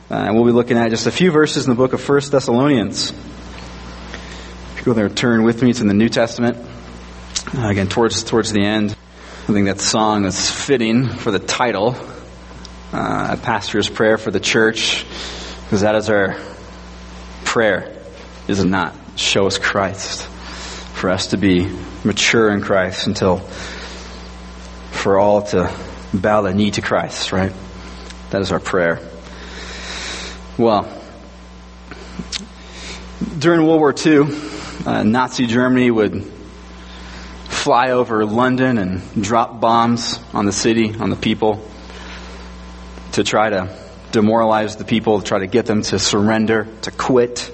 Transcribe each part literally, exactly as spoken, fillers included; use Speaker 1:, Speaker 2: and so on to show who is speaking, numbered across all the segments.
Speaker 1: Uh, and we'll be looking at just a few verses in the book of First Thessalonians. If you go there, turn with me to the New Testament. Uh, again, towards towards the end. I think that song is fitting for the title, uh, A Pastor's Prayer for the Church, because that is our prayer, is it not? Show us Christ, for us to be mature in Christ until, for all to bow the knee to Christ, right? That is our prayer. Well, during World War Two, uh, Nazi Germany would fly over London and drop bombs on the city, on the people, to try to demoralize the people, to try to get them to surrender, to quit.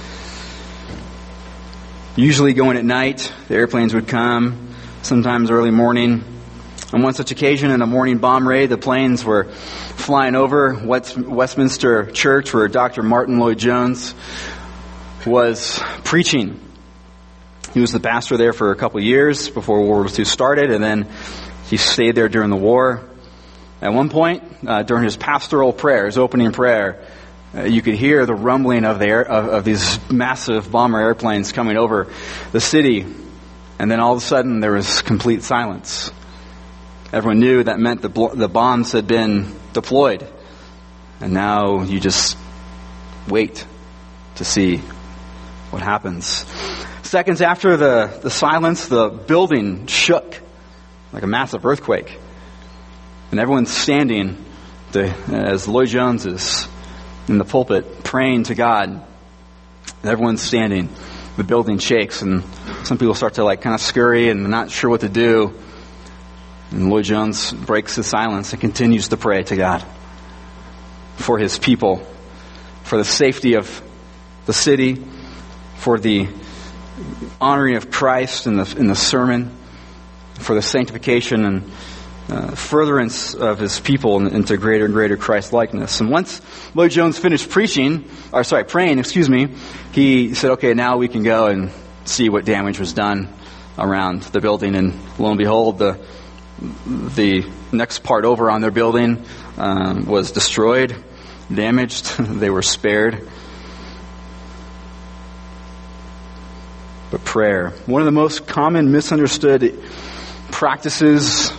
Speaker 1: Usually going at night, the airplanes would come, sometimes early morning. On one such occasion, in a morning bomb raid, the planes were flying over West, Westminster Church, where Doctor Martin Lloyd-Jones was preaching. He was the pastor there for a couple of years before World War Two started, and then he stayed there during the war. At one point, uh, during his pastoral prayer, his opening prayer, uh, you could hear the rumbling of, the air, of, of these massive bomber airplanes coming over the city, and then all of a sudden there was complete silence. Everyone knew that meant the, bl- the bombs had been deployed. And now you just wait to see what happens. Seconds after the, the silence, the building shook like a massive earthquake. And everyone's standing to, as Lloyd-Jones is in the pulpit praying to God. And everyone's standing. The building shakes, and some people start to like kind of scurry and not sure what to do. And Lloyd-Jones breaks the silence and continues to pray to God for his people, for the safety of the city, for the honoring of Christ in the in the sermon, for the sanctification and uh, furtherance of his people into greater and greater Christ-likeness. And once Lloyd-Jones finished preaching, or sorry, praying, excuse me, he said, okay, now we can go and see what damage was done around the building. And lo and behold, the The next part over on their building um, was destroyed, damaged. They were spared. But prayer, one of the most common misunderstood practices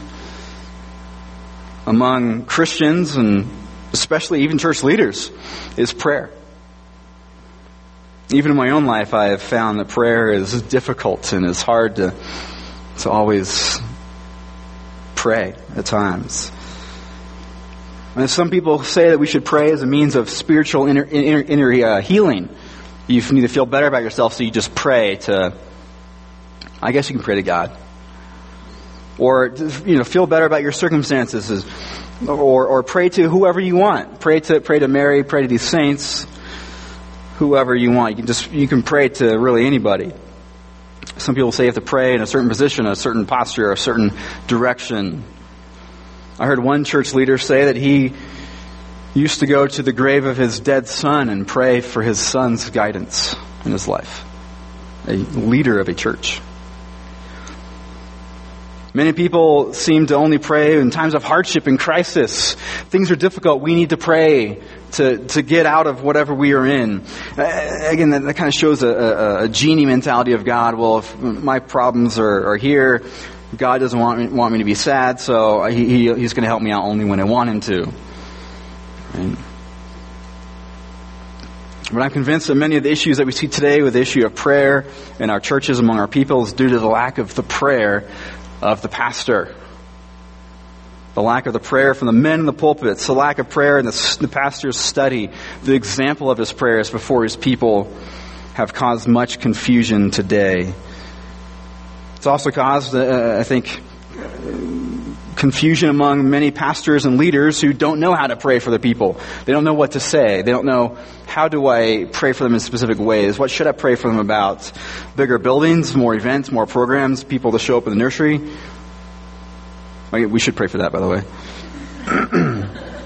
Speaker 1: among Christians, and especially even church leaders, is prayer. Even in my own life, I have found that prayer is difficult and is hard to, to always pray at times. And some people say that we should pray as a means of spiritual inner, inner, inner uh, healing. You need to feel better about yourself, so you just pray to, I guess you can pray to God. Or, you know, feel better about your circumstances, or or pray to whoever you want. Pray to pray to Mary, pray to these saints, whoever you want. You can just you can pray to really anybody. Some people say you have to pray in a certain position, a certain posture, a certain direction. I heard one church leader say that he used to go to the grave of his dead son and pray for his son's guidance in his life. A leader of a church. Many people seem to only pray in times of hardship and crisis. Things are difficult. We need to pray to, to get out of whatever we are in. Uh, again, that, that kind of shows a, a, a genie mentality of God. Well, if my problems are, are here, God doesn't want me, want me to be sad, so he, he, He's going to help me out only when I want Him to. Right? But I'm convinced that many of the issues that we see today with the issue of prayer in our churches among our people is due to the lack of the prayer of the pastor. The lack of the prayer from the men in the pulpits, the lack of prayer in the, the pastor's study, the example of his prayers before his people have caused much confusion today. It's also caused, uh, I think, confusion among many pastors and leaders who don't know how to pray for the people. They don't know what to say. They don't know, how do I pray for them in specific ways? What should I pray for them about? Bigger buildings, more events, more programs, people to show up in the nursery? We should pray for that, by the way.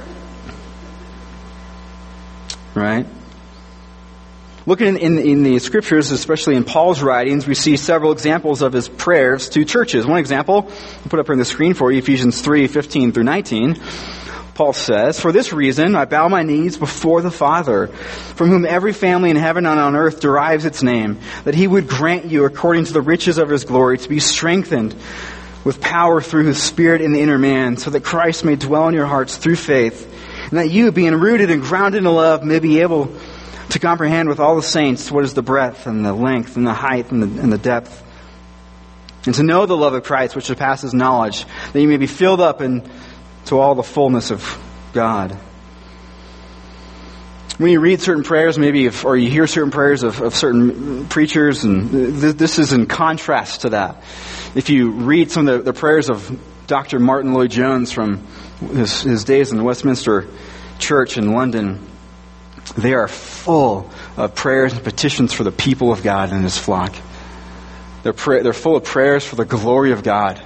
Speaker 1: Right? Looking in, in, in the scriptures, especially in Paul's writings, we see several examples of his prayers to churches. One example, I'll put up here on the screen for you, Ephesians three, fifteen through nineteen. Paul says, "For this reason I bow my knees before the Father, from whom every family in heaven and on earth derives its name, that he would grant you, according to the riches of his glory, to be strengthened with power through his Spirit in the inner man, so that Christ may dwell in your hearts through faith, and that you, being rooted and grounded in love, may be able to comprehend with all the saints what is the breadth and the length and the height and the, and the depth, and to know the love of Christ, which surpasses knowledge, that you may be filled up in to all the fullness of God." When you read certain prayers, maybe, if, or you hear certain prayers of, of certain preachers, and th- this is in contrast to that. If you read some of the, the prayers of Doctor Martin Lloyd-Jones from his, his days in the Westminster Church in London, they are full of prayers and petitions for the people of God and his flock. They're, pray- they're full of prayers for the glory of God.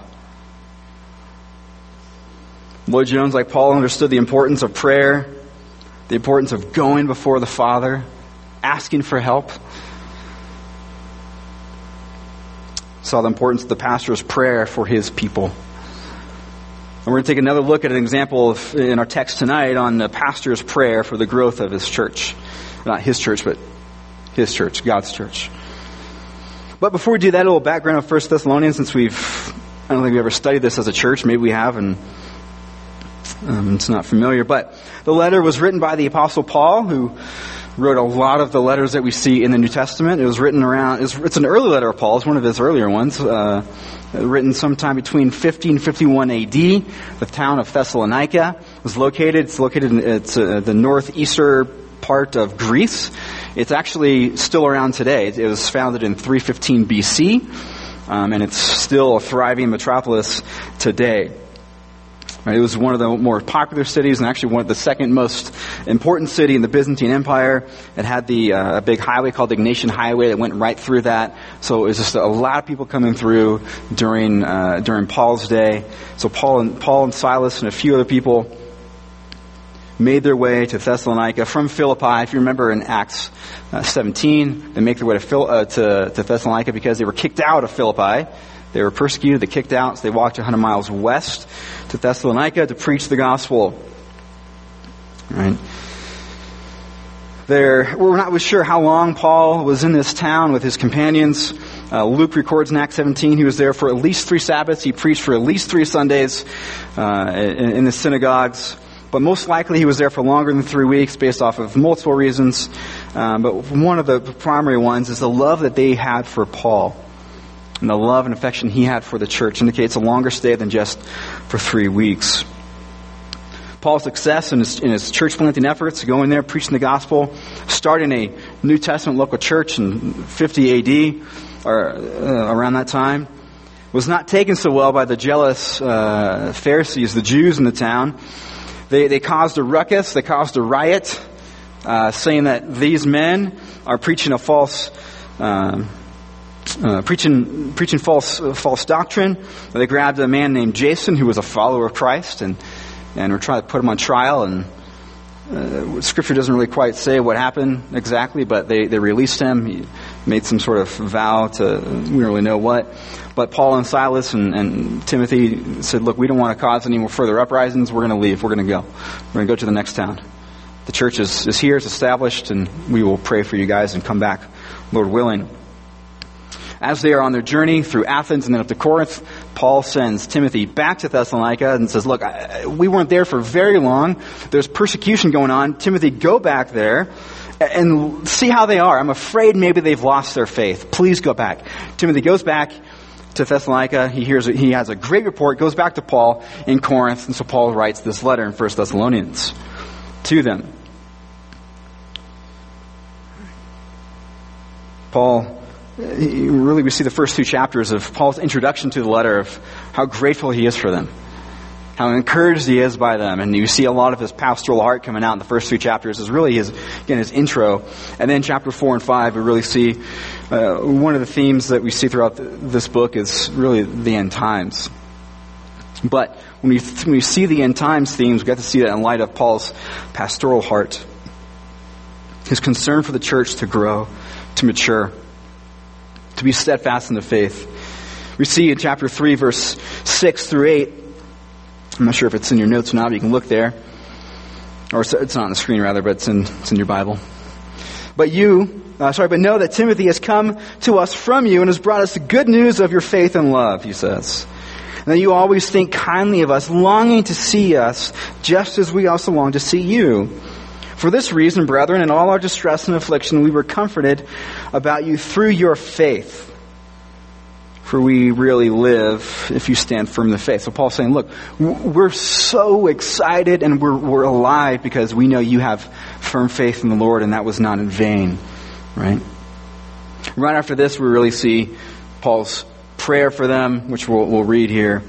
Speaker 1: Lloyd-Jones, like Paul, understood the importance of prayer, the importance of going before the Father, asking for help. Saw the importance of the pastor's prayer for his people. And we're going to take another look at an example of, in our text tonight, on the pastor's prayer for the growth of his church. Not his church, but his church, God's church. But before we do that, a little background of First Thessalonians, since we've, I don't think we've ever studied this as a church. Maybe we have, and Um, it's not familiar, but the letter was written by the Apostle Paul, who wrote a lot of the letters that we see in the New Testament. It was written around, it's, it's an early letter of Paul. It's one of his earlier ones, uh, written sometime between fifteen fifty-one A D. The town of Thessalonica was located. It's located in it's, uh, the northeastern part of Greece. It's actually still around today. It was founded in three fifteen B C, um, and it's still a thriving metropolis today. It was one of the more popular cities, and actually one of the second most important city in the Byzantine Empire. It had the uh, a big highway called the Egnatian Highway that went right through that. So it was just a lot of people coming through during uh, during Paul's day. So Paul and Paul and Silas and a few other people made their way to Thessalonica from Philippi. If you remember in Acts uh, seventeen, they make their way to, Phil, uh, to to Thessalonica because they were kicked out of Philippi. They were persecuted, they kicked out, so they walked one hundred miles west to Thessalonica to preach the gospel. Right? There, we're not sure how long Paul was in this town with his companions. Uh, Luke records in Acts seventeen he was there for at least three Sabbaths. He preached for at least three Sundays uh, in, in the synagogues. But most likely he was there for longer than three weeks based off of multiple reasons. Um, but one of the primary ones is the love that they had for Paul. And the love and affection he had for the church indicates a longer stay than just for three weeks. Paul's success in his, in his church planting efforts, going there, preaching the gospel, starting a New Testament local church in fifty A D, or uh, around that time, was not taken so well by the jealous uh, Pharisees, the Jews in the town. They, they caused a ruckus, they caused a riot, uh, saying that these men are preaching a false uh, Uh, preaching preaching false uh, false doctrine. They grabbed a man named Jason, who was a follower of Christ, and and were trying to put him on trial. And uh, Scripture doesn't really quite say what happened exactly, but they, they released him. He made some sort of vow to, we don't really know what. But Paul and Silas and, and Timothy said, look, we don't want to cause any more further uprisings. We're going to leave. We're going to go. We're going to go to the next town. The church is, is here, it's established, and we will pray for you guys and come back, Lord willing. As they are on their journey through Athens and then up to Corinth, Paul sends Timothy back to Thessalonica and says, look, I, we weren't there for very long. There's persecution going on. Timothy, go back there and see how they are. I'm afraid maybe they've lost their faith. Please go back. Timothy goes back to Thessalonica. He hears he has a great report, goes back to Paul in Corinth, and so Paul writes this letter in First Thessalonians to them. Paul... Really, we see the first two chapters of Paul's introduction to the letter of how grateful he is for them, how encouraged he is by them, and you see a lot of his pastoral heart coming out in the first two chapters. Is really his again his intro, and then chapter four and five we really see uh, one of the themes that we see throughout the, this book is really the end times. But when we when we see the end times themes, we get to see that in light of Paul's pastoral heart, his concern for the church to grow, to mature, to be steadfast in the faith. We see in chapter three, verse six through eight, I'm not sure if it's in your notes or not, but you can look there. Or it's not on the screen, rather, but it's in, it's in your Bible. But you, uh, sorry, but know that Timothy has come to us from you and has brought us the good news of your faith and love, he says. And that you always think kindly of us, longing to see us, just as we also long to see you. For this reason, brethren, in all our distress and affliction, we were comforted about you through your faith. For we really live if you stand firm in the faith. So Paul's saying, look, we're so excited and we're, we're alive because we know you have firm faith in the Lord, and that was not in vain. Right? Right after this, we really see Paul's prayer for them, which we'll, we'll read here.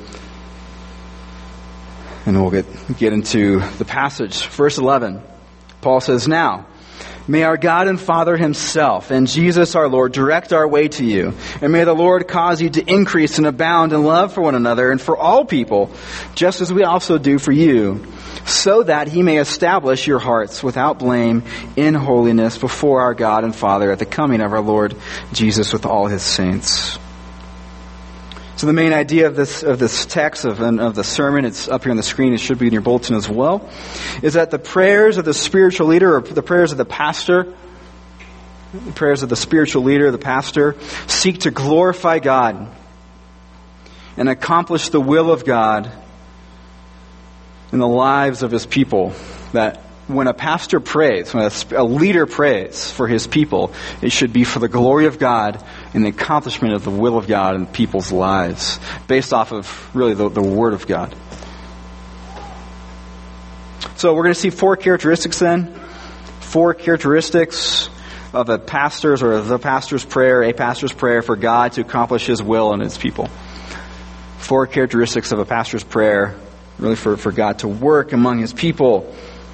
Speaker 1: And we'll get, get into the passage. Verse eleven. Paul says, now, may our God and Father himself and Jesus our Lord direct our way to you. And may the Lord cause you to increase and abound in love for one another and for all people, just as we also do for you, so that he may establish your hearts without blame in holiness before our God and Father at the coming of our Lord Jesus with all his saints. So the main idea of this of this text, of, of the sermon, it's up here on the screen, it should be in your bulletin as well, is that the prayers of the spiritual leader, or the prayers of the pastor, the prayers of the spiritual leader, the pastor, seek to glorify God and accomplish the will of God in the lives of his people. That when a pastor prays, when a leader prays for his people, it should be for the glory of God and the accomplishment of the will of God in people's lives, based off of really the, the Word of God. So we're going to see four characteristics then. Four characteristics of a pastor's or the pastor's prayer, a pastor's prayer for God to accomplish his will in his people. Four characteristics of a pastor's prayer, really for, for God to work among his people.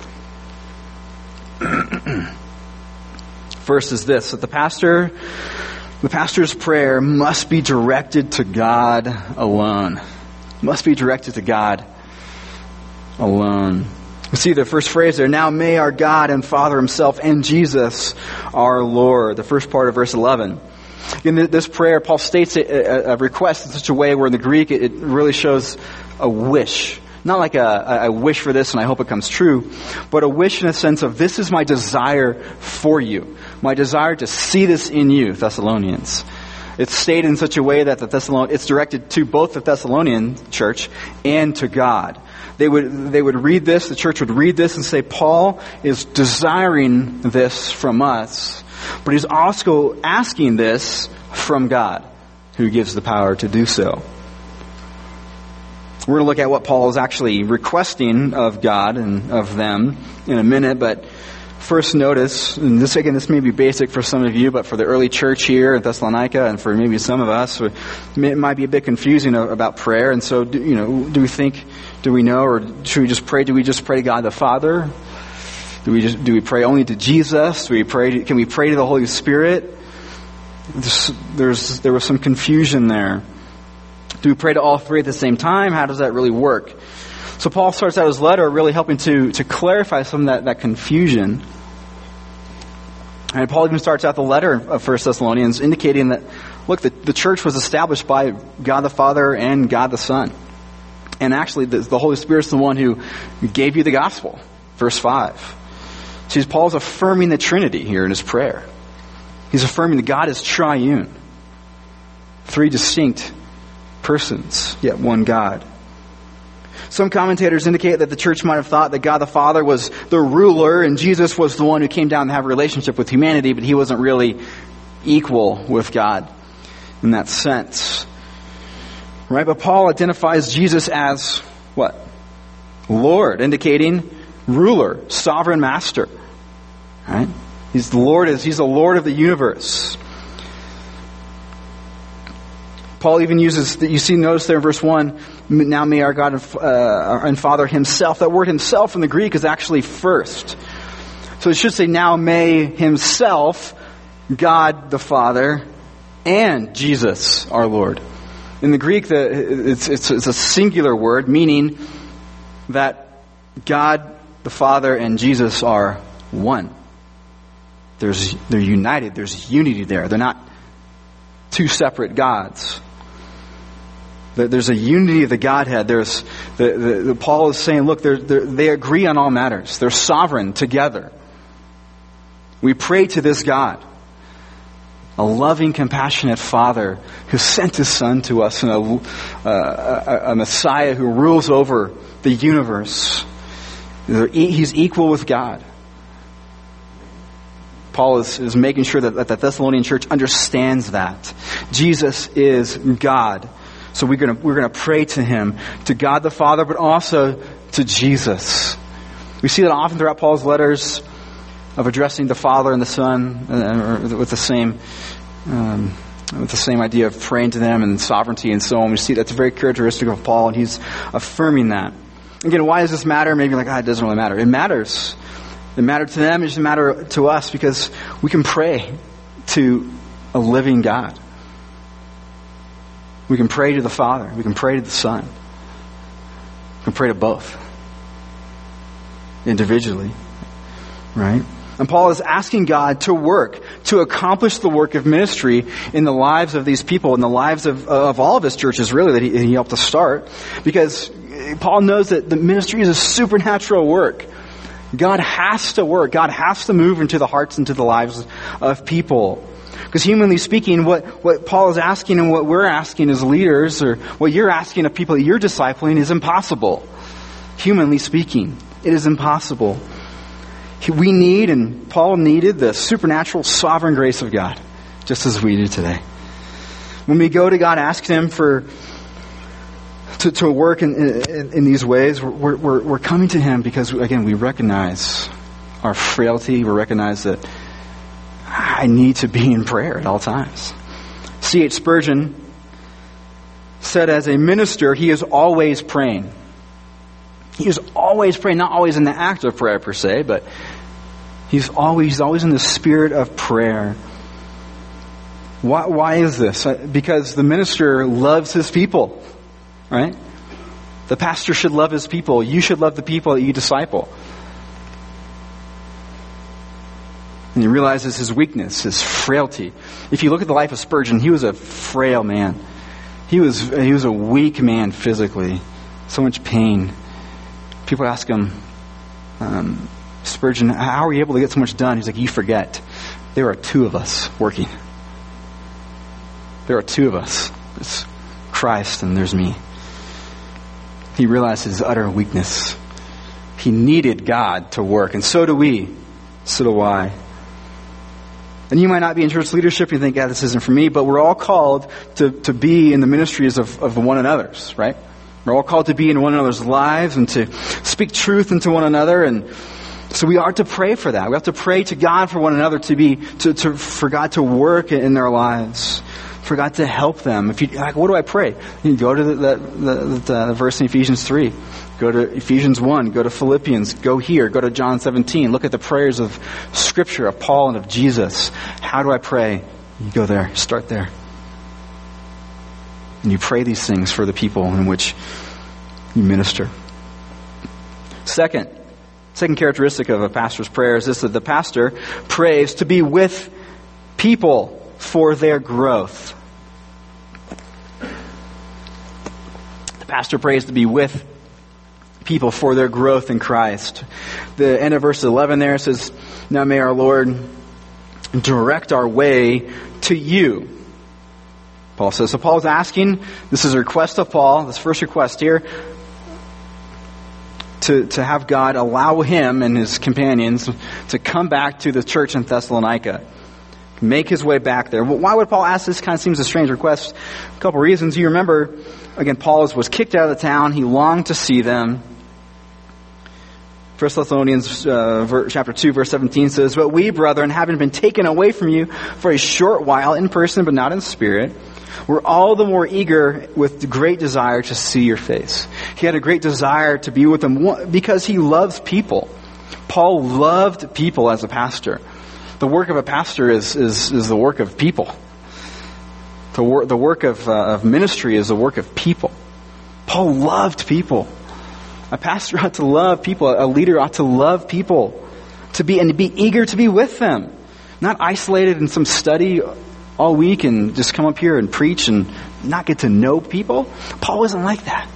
Speaker 1: First is this, that the pastor, the pastor's prayer must be directed to God alone. Must be directed to God alone. You see the first phrase there, now may our God and Father himself and Jesus our Lord. The first part of verse eleven. In this prayer, Paul states a, a request in such a way where in the Greek it really shows a wish. Not like a, I wish for this and I hope it comes true, but a wish in a sense of this is my desire for you. My desire to see this in you, Thessalonians. It's stated in such a way that the Thessalon- it's directed to both the Thessalonian church and to God. They would, they would read this, the church would read this and say, Paul is desiring this from us, but he's also asking this from God, who gives the power to do so. We're going to look at what Paul is actually requesting of God and of them in a minute, but first notice, and this again, this may be basic for some of you, but for the early church here at Thessalonica and for maybe some of us, it might be a bit confusing about prayer. And so, do, you know, do we think, do we know, or should we just pray? Do we just pray to God the Father? Do we just do we pray only to Jesus? Do we pray? To, can we pray to the Holy Spirit? There's, there's there was some confusion there. Do we pray to all three at the same time? How does that really work? So Paul starts out his letter really helping to, to clarify some of that, that confusion. And Paul even starts out the letter of First Thessalonians indicating that, look, the, the church was established by God the Father and God the Son. And actually, the, the Holy Spirit's the one who gave you the gospel. Verse five. See, Paul's affirming the Trinity here in his prayer. He's affirming that God is triune. Three distinct persons, yet one God. Some commentators indicate that the church might have thought that God the Father was the ruler and Jesus was the one who came down to have a relationship with humanity, but he wasn't really equal with God in that sense. Right? But Paul identifies Jesus as what? Lord, indicating ruler, sovereign master. Right? He's the Lord, he's the Lord of the universe. Paul even uses, you see, notice there in verse one, now may our God and, uh, and Father himself. That word himself in the Greek is actually first. So it should say, now may himself, God the Father, and Jesus our Lord. In the Greek, the, it's, it's, it's a singular word, meaning that God the Father and Jesus are one. There's, they're united. There's unity there. They're not two separate gods. There's a unity of the Godhead. There's the, the, the Paul is saying, look, they're, they're, they agree on all matters. They're sovereign together. We pray to this God, a loving, compassionate Father who sent His Son to us, and a, a, a Messiah who rules over the universe. He's equal with God. Paul is, is making sure that, that the Thessalonian church understands that. Jesus is God. So we're going to we're going to pray to Him, to God the Father, but also to Jesus. We see that often throughout Paul's letters of addressing the Father and the Son uh, with the same um, with the same idea of praying to them and sovereignty and so on. We see that's very characteristic of Paul, and he's affirming that. Again, why does this matter? Maybe you're like, ah, it doesn't really matter. It matters. It mattered to them. It doesn't matter to us because we can pray to a living God. We can pray to the Father. We can pray to the Son. We can pray to both. Individually. Right? And Paul is asking God to work, to accomplish the work of ministry in the lives of these people, in the lives of, of all of his churches, really, that he, he helped to start. Because Paul knows that the ministry is a supernatural work. God has to work. God has to move into the hearts, into the lives of people. Because humanly speaking, what, what Paul is asking and what we're asking as leaders, or what you're asking of people that you're discipling, is impossible. Humanly speaking, it is impossible. We need, and Paul needed, the supernatural sovereign grace of God, just as we do today. When we go to God, ask Him for to, to work in, in, in these ways, we're, we're, we're coming to Him because, again, we recognize our frailty. We recognize that I need to be in prayer at all times. C H Spurgeon said, as a minister, he is always praying. He is always praying, not always in the act of prayer per se, but he's always, he's always in the spirit of prayer. Why, why is this? Because the minister loves his people, right? The pastor should love his people. You should love the people that you disciple. And he realizes his weakness, his frailty. If you look at the life of Spurgeon, he was a frail man. He was he was a weak man physically. So much pain. People ask him, um, Spurgeon, how are you able to get so much done? He's like, you forget. There are two of us working. There are two of us. It's Christ and there's me. He realized his utter weakness. He needed God to work. And so do we. So do I. And you might not be in church leadership and you think, yeah, this isn't for me, but we're all called to, to be in the ministries of, of one another's, right? We're all called to be in one another's lives and to speak truth into one another. And so we are to pray for that. We have to pray to God for one another, to be, to, to, for God to work in their lives, for God to help them. If you, like, what do I pray? You go to the, the, the, the verse in Ephesians three. Go to Ephesians one, go to Philippians, go here, go to John seventeen. Look at the prayers of Scripture, of Paul and of Jesus. How do I pray? You go there, start there. And you pray these things for the people in which you minister. Second, second characteristic of a pastor's prayer is this, that the pastor prays to be with people for their growth. The pastor prays to be with people for their growth in Christ. The end of verse eleven there says, now may our Lord direct our way to you. Paul says, so Paul is asking, this is a request of Paul, this first request here, to, to have God allow him and his companions to come back to the church in Thessalonica. Make his way back there. Why would Paul ask this? Kind of seems a strange request. A couple reasons. You remember, again, Paul was kicked out of the town. He longed to see them. First Thessalonians uh, chapter two, verse seventeen says, but we, brethren, having been taken away from you for a short while in person, but not in spirit, we're all the more eager with great desire to see your face. He had a great desire to be with them because he loves people. Paul loved people as a pastor. The work of a pastor is is, is the work of people. The, wor- the work of, uh, of ministry is the work of people. Paul loved people. A pastor ought to love people. A leader ought to love people. To be and to be eager to be with them. Not isolated in some study all week and just come up here and preach and not get to know people. Paul wasn't like that.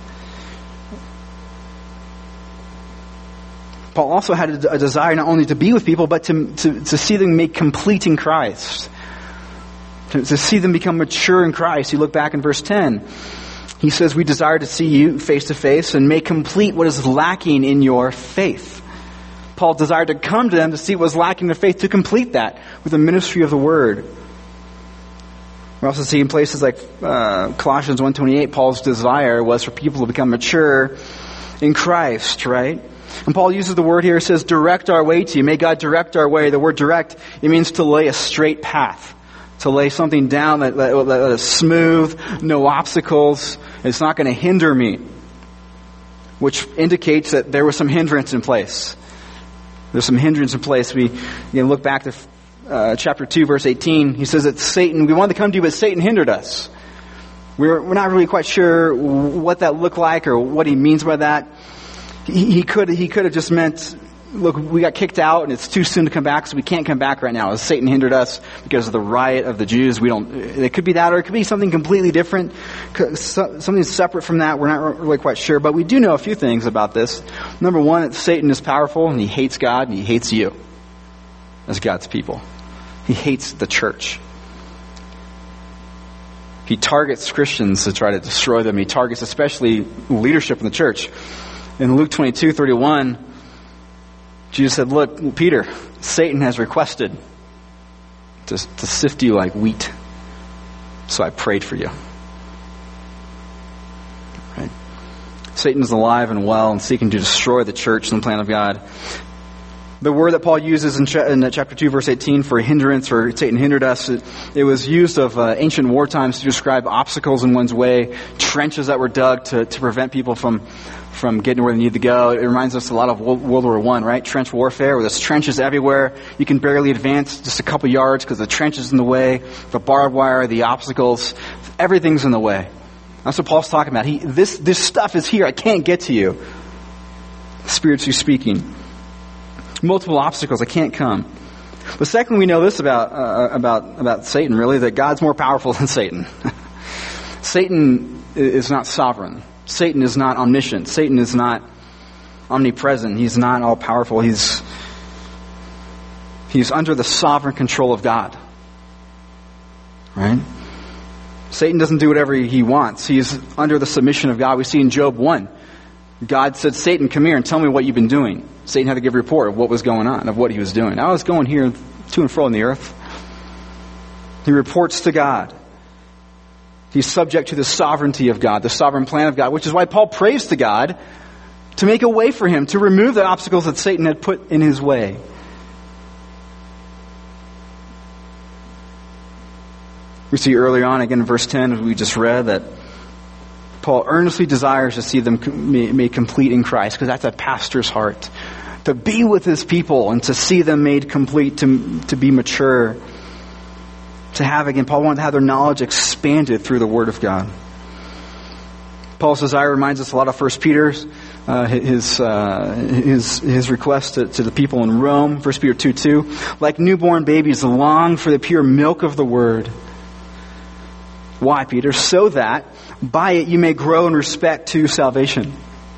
Speaker 1: Paul also had a, a desire not only to be with people, but to, to, to see them make complete in Christ. To, to see them become mature in Christ. You look back in verse ten. He says, we desire to see you face to face and make complete what is lacking in your faith. Paul desired to come to them to see what was lacking in their faith, to complete that with the ministry of the word. We also see in places like uh, Colossians one twenty-eight, Paul's desire was for people to become mature in Christ, right? And Paul uses the word here, it says, direct our way to you. May God direct our way. The word direct, it means to lay a straight path. To lay something down that, that, that is smooth, no obstacles. It's not going to hinder me. Which indicates that there was some hindrance in place. There's some hindrance in place. We you know, look back to uh, chapter two, verse eighteen. He says that Satan, we wanted to come to you, but Satan hindered us. We're, we're not really quite sure what that looked like or what he means by that. He, he could he could have just meant, look, we got kicked out and it's too soon to come back, so we can't come back right now. As Satan hindered us because of the riot of the Jews. We don't. It could be that, or it could be something completely different, something separate from that. We're not really quite sure, but we do know a few things about this. Number one, Satan is powerful and he hates God and he hates you as God's people. He hates the church. He targets Christians to try to destroy them. He targets especially leadership in the church. In Luke twenty-two thirty-one, Jesus said, look, Peter, Satan has requested to, to sift you like wheat. So I prayed for you. Right? Satan is alive and well and seeking to destroy the church and the plan of God. The word that Paul uses in, cha- in chapter two, verse eighteen for hindrance, or Satan hindered us, it, it was used of uh, ancient war times to describe obstacles in one's way, trenches that were dug to, to prevent people from from getting where they need to go. It reminds us a lot of World War One, right? Trench warfare, where there's trenches everywhere. You can barely advance just a couple yards because the trench is in the way, the barbed wire, the obstacles, everything's in the way. That's what Paul's talking about. He, this, this stuff is here. I can't get to you. Spiritually speaking. Multiple obstacles. I can't come. But second, we know this about, uh, about, about Satan, really, that God's more powerful than Satan. Satan is not sovereign. Satan is not omniscient. Satan is not omnipresent. He's not all-powerful. He's, he's under the sovereign control of God. Right? Satan doesn't do whatever he wants. He's under the submission of God. We see in Job one. God said, Satan, come here and tell me what you've been doing. Satan had to give a report of what was going on, of what he was doing. I was going here to and fro in the earth. He reports to God. He's subject to the sovereignty of God, the sovereign plan of God, which is why Paul prays to God to make a way for him, to remove the obstacles that Satan had put in his way. We see earlier on, again in verse ten, we just read that Paul earnestly desires to see them made complete in Christ, because that's a pastor's heart. To be with his people and to see them made complete, to, to be mature. To have, again, Paul wanted to have their knowledge expanded through the Word of God. Paul's desire reminds us a lot of First Peter's, uh, his, uh, his, his request to, to the people in Rome, First Peter two two. Like newborn babies, long for the pure milk of the Word. Why, Peter? So that by it you may grow in respect to salvation.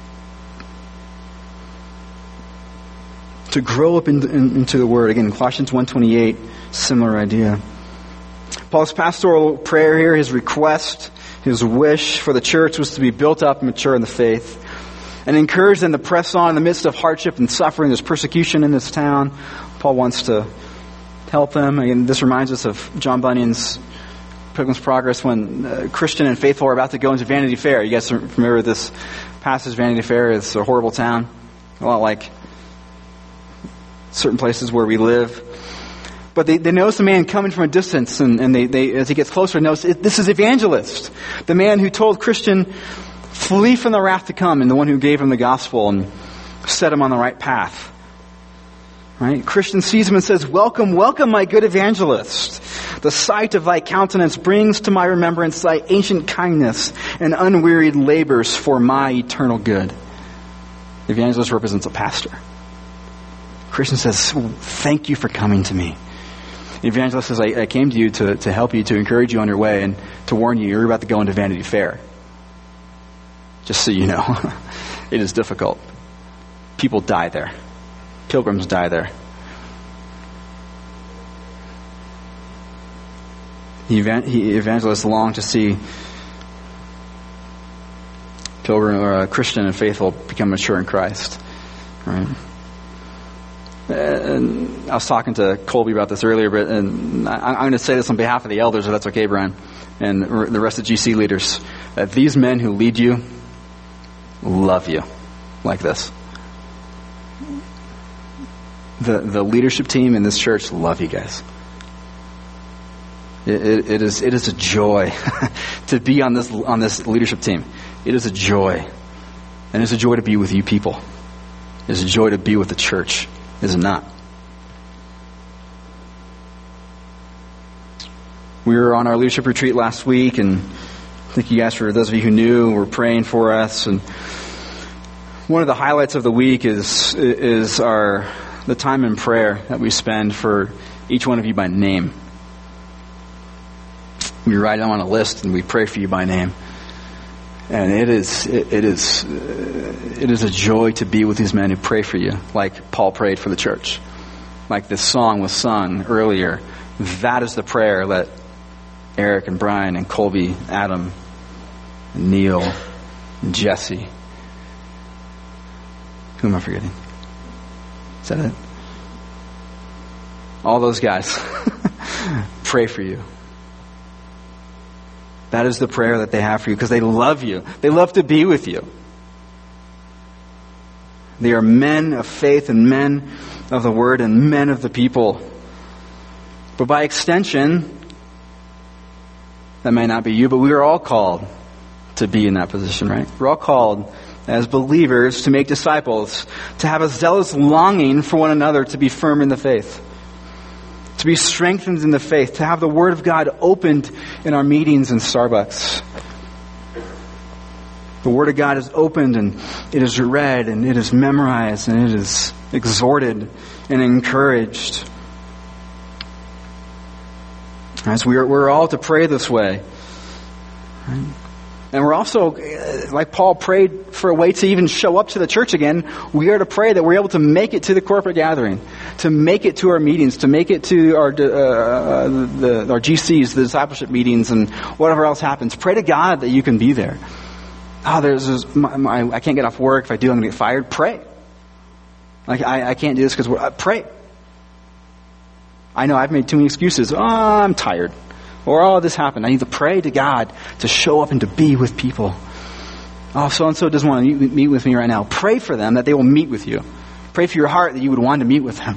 Speaker 1: To grow up in, in, into the Word. Again, Colossians one twenty-eight, similar idea. Paul's pastoral prayer here, his request, his wish for the church was to be built up and mature in the faith. And encourage them to press on in the midst of hardship and suffering. There's persecution in this town. Paul wants to help them. Again, this reminds us of John Bunyan's Pilgrim's Progress, when uh, Christian and faithful are about to go into Vanity Fair. You guys are familiar with this passage? Vanity Fair is a horrible town. A lot like certain places where we live. But they, they notice a man coming from a distance, and, and they, they, as he gets closer, notice it, this is Evangelist, the man who told Christian, flee from the wrath to come, and the one who gave him the gospel and set him on the right path. Right? Christian sees him and says, welcome, welcome, my good Evangelist. The sight of thy countenance brings to my remembrance thy ancient kindness and unwearied labors for my eternal good. The evangelist represents a pastor. Christian says, thank you for coming to me. Evangelist says, I, I came to you to, to help you, to encourage you on your way, and to warn you, you're about to go into Vanity Fair. Just so you know, it is difficult. People die there. Pilgrims die there. The evangelists long to see pilgrim or a Christian and faithful become mature in Christ. Right? And I was talking to Colby about this earlier, but and I'm going to say this on behalf of the elders, if that's okay, Brian, and the rest of G C leaders, that these men who lead you love you like this. The the leadership team in this church love you guys. It, it, it is it is a joy to be on this on this leadership team. It is a joy, and it's a joy to be with you people. It's a joy to be with the church, is it not? We were on our leadership retreat last week, and thank you guys for those of you who knew were praying for us. And one of the highlights of the week is is our the time in prayer that we spend for each one of you by name. We write them on a list and we pray for you by name. And it is it, it is uh, it is a joy to be with these men who pray for you, like Paul prayed for the church, like this song was sung earlier. That is the prayer that Eric and Brian and Colby, Adam, and Neil, and Jesse. Who am I forgetting? Is that it? All those guys pray for you. That is the prayer that they have for you because they love you. They love to be with you. They are men of faith and men of the word and men of the people. But by extension, that may not be you, but we are all called to be in that position, right? We're all called as believers to make disciples, to have a zealous longing for one another to be firm in the faith, to be strengthened in the faith, to have the Word of God opened in our meetings in Starbucks. The Word of God is opened and it is read and it is memorized and it is exhorted and encouraged. As we are, we're all to pray this way. Right? And we're also, like Paul prayed for a way to even show up to the church again, we are to pray that we're able to make it to the corporate gathering, to make it to our meetings, to make it to our uh, the, our G Cs, the discipleship meetings, and whatever else happens. Pray to God that you can be there. Oh, there's this, my, my, I can't get off work. If I do, I'm going to get fired. Pray. Like I, I can't do this because we're uh, pray. I know I've made too many excuses. Oh, I'm tired. Or, oh, this happened. I need to pray to God to show up and to be with people. Oh, so-and-so doesn't want to meet, meet with me right now. Pray for them that they will meet with you. Pray for your heart that you would want to meet with them.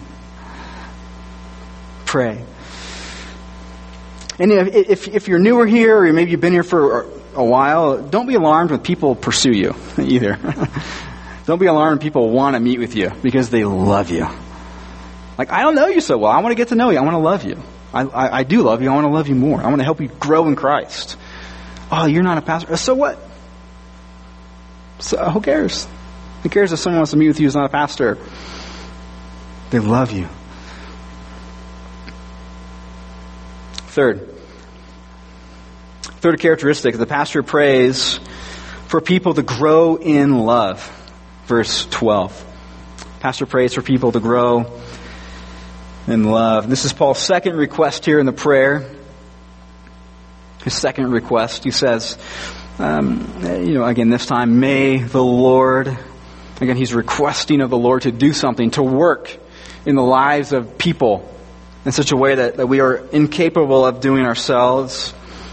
Speaker 1: Pray. And if, if, if you're newer here, or maybe you've been here for a while, don't be alarmed when people pursue you either. Don't be alarmed when people want to meet with you because they love you. Like, I don't know you so well. I want to get to know you. I want to love you. I, I, I do love you. I want to love you more. I want to help you grow in Christ. Oh, you're not a pastor. So what? So who cares? Who cares if someone wants to meet with you who's not a pastor? They love you. Third. Third characteristic, the pastor prays for people to grow in love. Verse twelve. Pastor prays for people to grow in love. This is Paul's second request here in the prayer. His second request. He says, um, you know, again, this time, may the Lord, again, he's requesting of the Lord to do something, to work in the lives of people in such a way that, that we are incapable of doing ourselves.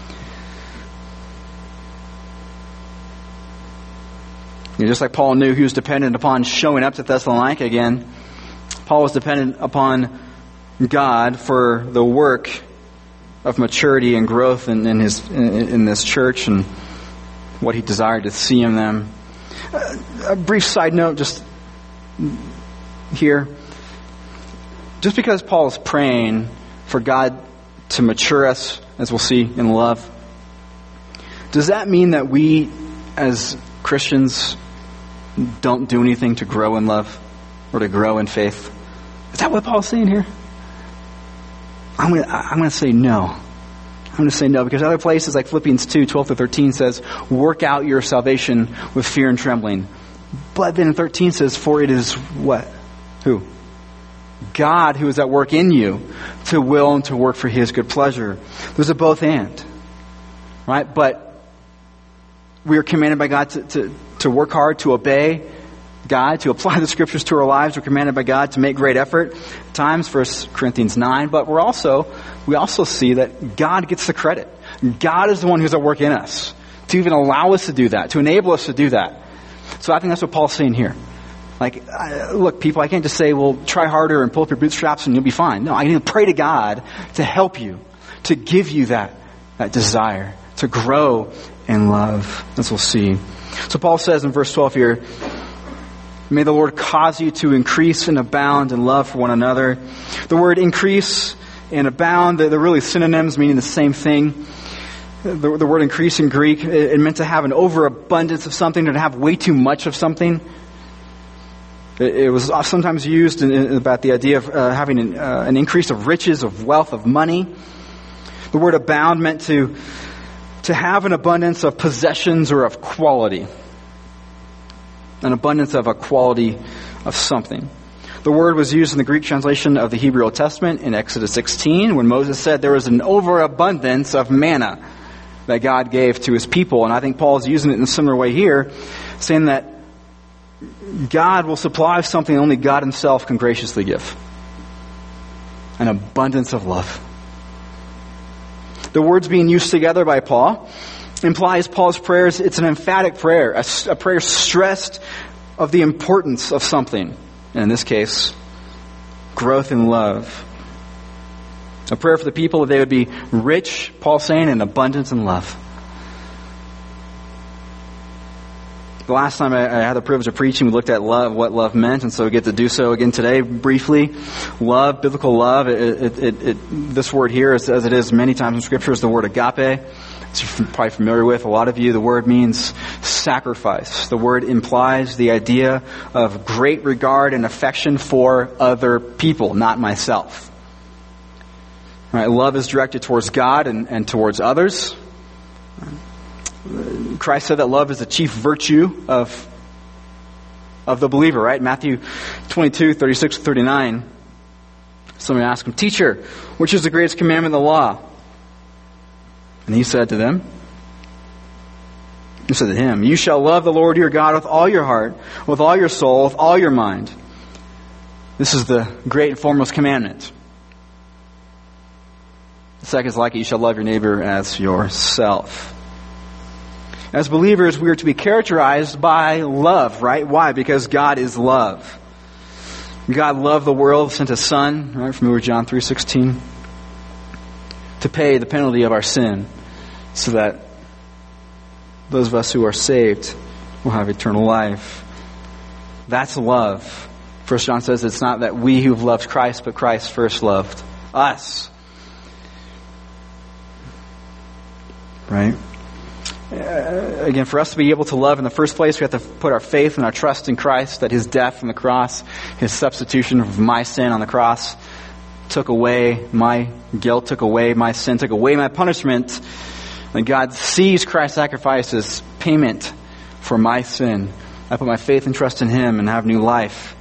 Speaker 1: You know, just like Paul knew he was dependent upon showing up to Thessalonica again, Paul was dependent upon God for the work of maturity and growth in, in his in, in this church and what he desired to see in them. Uh, a brief side note, just here. Just because Paul is praying for God to mature us, as we'll see in love, does that mean that we, as Christians, don't do anything to grow in love or to grow in faith? Is that what Paul's saying here? I'm going to, I'm going to say no. I'm going to say no, because other places like Philippians two, twelve to thirteen says, work out your salvation with fear and trembling. But then in thirteen says, for it is what? Who? God who is at work in you to will and to work for His good pleasure. There's a both and. Right? But we are commanded by God to, to, to work hard, to obey God, to apply the Scriptures to our lives. We're commanded by God to make great effort at times, First Corinthians nine. But we're also, we also see that God gets the credit. God is the one who's at work in us to even allow us to do that, to enable us to do that. So I think that's what Paul's saying here. Like, I, look, people, I can't just say, well, try harder and pull up your bootstraps and you'll be fine. No, I need to pray to God to help you, to give you that, that desire, to grow in love, as we'll see. So Paul says in verse twelve here, may the Lord cause you to increase and abound in love for one another. The word increase and abound, they're really synonyms meaning the same thing. The, the word increase in Greek, it, it meant to have an overabundance of something, or to have way too much of something. It, it was sometimes used in, in, about the idea of uh, having an, uh, an increase of riches, of wealth, of money. The word abound meant to, to have an abundance of possessions or of quality. An abundance of a quality of something. The word was used in the Greek translation of the Hebrew Old Testament in Exodus sixteen, when Moses said there was an overabundance of manna that God gave to His people. And I think Paul is using it in a similar way here, saying that God will supply something only God Himself can graciously give. An abundance of love. The words being used together by Paul implies Paul's prayers. It's an emphatic prayer, a, a prayer stressed of the importance of something. And in this case, growth in love. A prayer for the people that they would be rich, Paul's saying, in abundance in love. The last time I, I had the privilege of preaching, we looked at love, what love meant, and so we get to do so again today briefly. Love, biblical love, it, it, it, it, this word here, as, as it is many times in Scripture, is the word agape. As you're probably familiar with, a lot of you, the word means sacrifice. The word implies the idea of great regard and affection for other people, not myself. All right, love is directed towards God and, and towards others. Christ said that love is the chief virtue of, of the believer, right? Matthew twenty-two, thirty-six to thirty-nine. Somebody asked Him, Teacher, which is the greatest commandment in the law? And He said to them, He said to him, you shall love the Lord your God with all your heart, with all your soul, with all your mind. This is the great and foremost commandment. The second is like it, you shall love your neighbor as yourself. As believers, we are to be characterized by love, right? Why? Because God is love. God loved the world, sent His Son, right? Familiar with John three sixteen? To pay the penalty of our sin so that those of us who are saved will have eternal life. That's love. First John says it's not that we who've loved Christ, but Christ first loved us. Right? Uh, again, for us to be able to love in the first place, we have to put our faith and our trust in Christ, that His death on the cross, His substitution of my sin on the cross, took away my guilt, took away my sin, took away my punishment. And God sees Christ's sacrifice as payment for my sin. I put my faith and trust in Him and have new life.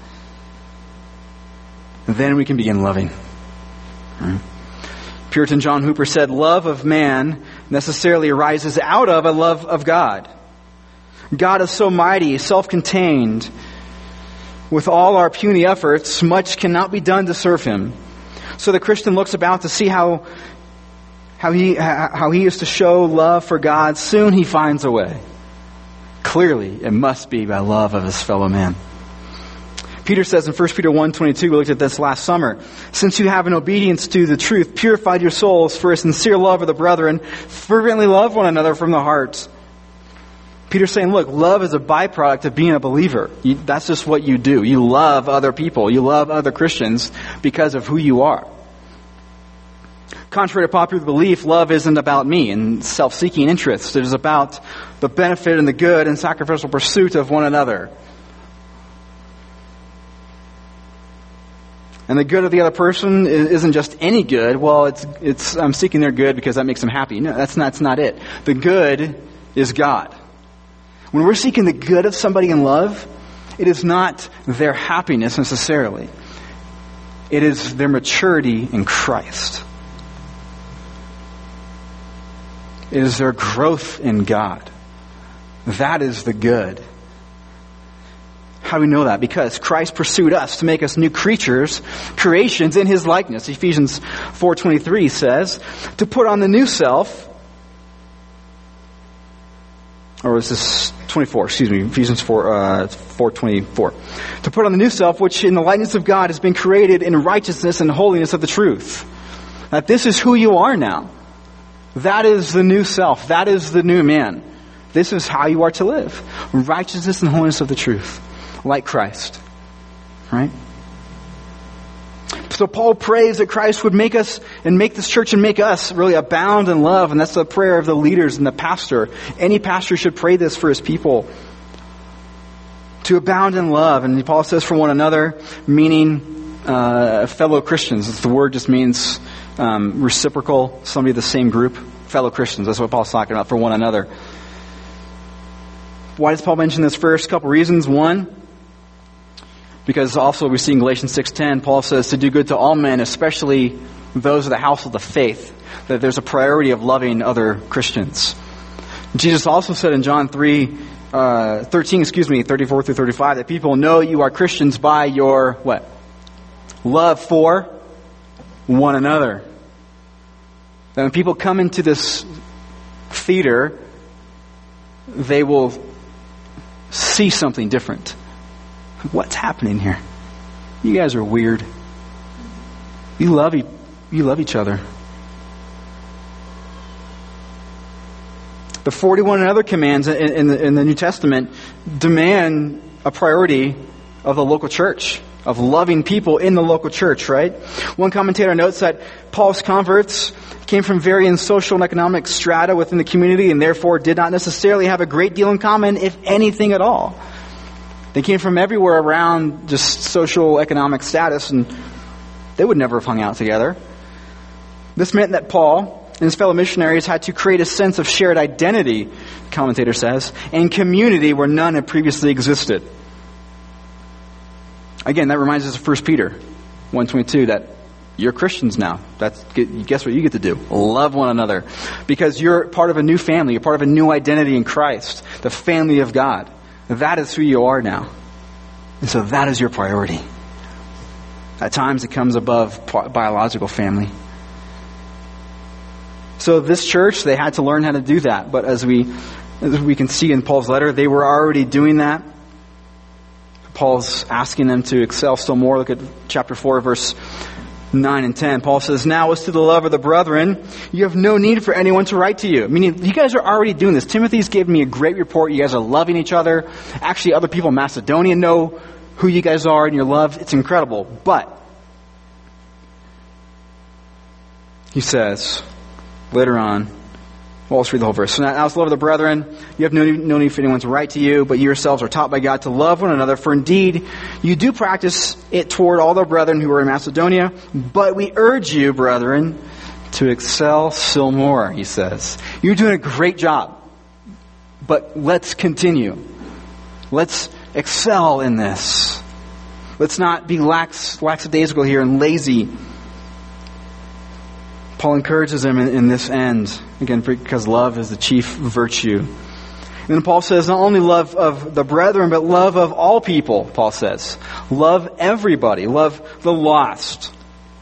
Speaker 1: And then we can begin loving. Right? Puritan John Hooper said, love of man necessarily arises out of a love of God. God is so mighty, self-contained. With all our puny efforts, much cannot be done to serve Him. So the Christian looks about to see how how he how he is to show love for God. Soon he finds a way. Clearly, it must be by love of his fellow man. Peter says in First Peter one twenty-two, we looked at this last summer, since you have in obedience to the truth purified your souls for a sincere love of the brethren, fervently love one another from the heart. Peter's saying, look, love is a byproduct of being a believer. You, that's just what you do. You love other people. You love other Christians because of who you are. Contrary to popular belief, love isn't about me and self-seeking interest. It is about the benefit and the good and sacrificial pursuit of one another. And the good of the other person isn't just any good. Well, it's it's I'm seeking their good because that makes them happy. No, that's not, that's not it. The good is God. When we're seeking the good of somebody in love, it is not their happiness necessarily. It is their maturity in Christ. It is their growth in God. That is the good. How do we know that? Because Christ pursued us to make us new creatures, creations in His likeness. Ephesians four twenty-three says, to put on the new self, or is this twenty-four, excuse me, Ephesians four, uh, four twenty-four. To put on the new self, which in the likeness of God has been created in righteousness and holiness of the truth. That this is who you are now. That is the new self. That is the new man. This is how you are to live. Righteousness and holiness of the truth. Like Christ. Right? So Paul prays that Christ would make us and make this church and make us really abound in love. And that's the prayer of the leaders and the pastor. Any pastor should pray this for his people. To abound in love. And Paul says for one another, meaning uh, fellow Christians. The word just means um, reciprocal, somebody of the same group. Fellow Christians. That's what Paul's talking about, for one another. Why does Paul mention this first? A couple reasons. One, because also we see in Galatians six ten, Paul says to do good to all men, especially those of the household of faith, that there's a priority of loving other Christians. Jesus also said in John three, uh, thirteen, excuse me, thirty-four through thirty-five, that people know you are Christians by your, what? Love for one another. That when people come into this theater, they will see something different. What's happening here? You guys are weird. You love e- you love each other. The forty-one and other commands in, in, the, in the New Testament demand a priority of the local church, of loving people in the local church, right? One commentator notes that Paul's converts came from varying social and economic strata within the community and therefore did not necessarily have a great deal in common, if anything at all. They came from everywhere around just social economic status, and they would never have hung out together. This meant that Paul and his fellow missionaries had to create a sense of shared identity, the commentator says, and community where none had previously existed. Again, that reminds us of First Peter one twenty-two, that you're Christians now. That's, guess what you get to do? Love one another. Because you're part of a new family. You're part of a new identity in Christ. The family of God. That is who you are now. And so that is your priority. At times it comes above biological family. So this church, they had to learn how to do that. But as we, as we can see in Paul's letter, they were already doing that. Paul's asking them to excel still more. Look at chapter four, verse nine and ten. Paul says, now as to the love of the brethren, you have no need for anyone to write to you. Meaning, you guys are already doing this. Timothy's given me a great report. You guys are loving each other. Actually, other people in Macedonia know who you guys are and your love. It's incredible. But, he says, later on, well, let's read the whole verse. So now, as the love of the brethren, you have no need, no need for anyone to write to you, but you yourselves are taught by God to love one another. For indeed, you do practice it toward all the brethren who are in Macedonia. But we urge you, brethren, to excel still more, he says. You're doing a great job. But let's continue. Let's excel in this. Let's not be lax, lackadaisical here and lazy. Paul encourages them in, in this end, again, because love is the chief virtue. And then Paul says, not only love of the brethren, but love of all people, Paul says. Love everybody. Love the lost.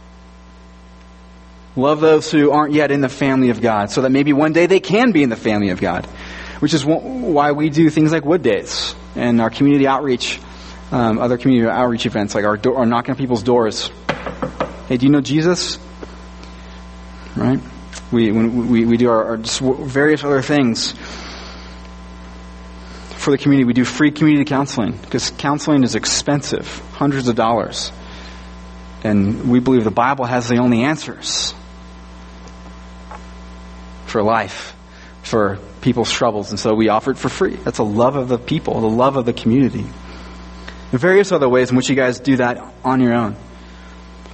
Speaker 1: Love those who aren't yet in the family of God, so that maybe one day they can be in the family of God. Which is why we do things like Wood Days and our community outreach, um, other community outreach events, like our, do- our knocking on people's doors. Hey, do you know Jesus? Right? We when we, we do our, our just various other things for the community. We do free community counseling because counseling is expensive, hundreds of dollars, and we believe the Bible has the only answers for life, for people's troubles, and so we offer it for free. That's a love of the people, the love of the community. And various other ways in which you guys do that on your own.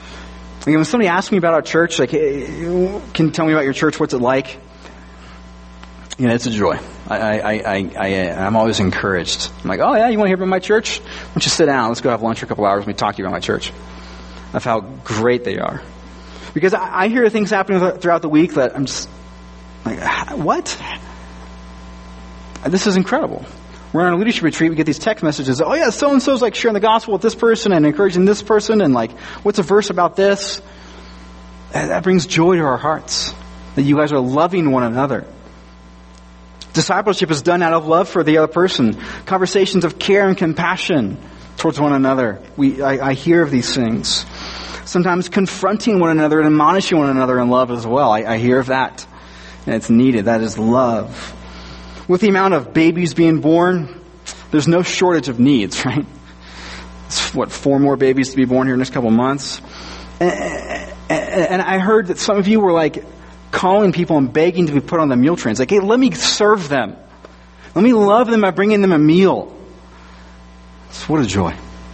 Speaker 1: Like when somebody asks me about our church, like, hey, can you tell me about your church? What's it like? You know, it's a joy. I, I, I, I, I'm always encouraged. I'm like, oh yeah, you want to hear about my church? Why don't you sit down? Let's go have lunch for a couple hours and we talk to you about my church. Of how great they are. Because I, I hear things happening throughout the week that I'm just like, what? This is incredible. We're on a leadership retreat. We get these text messages. Oh yeah, so and so's like sharing the gospel with this person and encouraging this person, and like, what's a verse about this? And that brings joy to our hearts. That you guys are loving one another. Discipleship is done out of love for the other person. Conversations of care and compassion towards one another. We, I, I hear of these things. Sometimes confronting one another and admonishing one another in love as well. I, I hear of that. And it's needed. That is love. With the amount of babies being born, there's no shortage of needs, right? It's, what, four more babies to be born here in the next couple of months? And, and I heard that some of you were like calling people and begging to be put on the meal trains. Like, hey, let me serve them. Let me love them by bringing them a meal. So what a joy.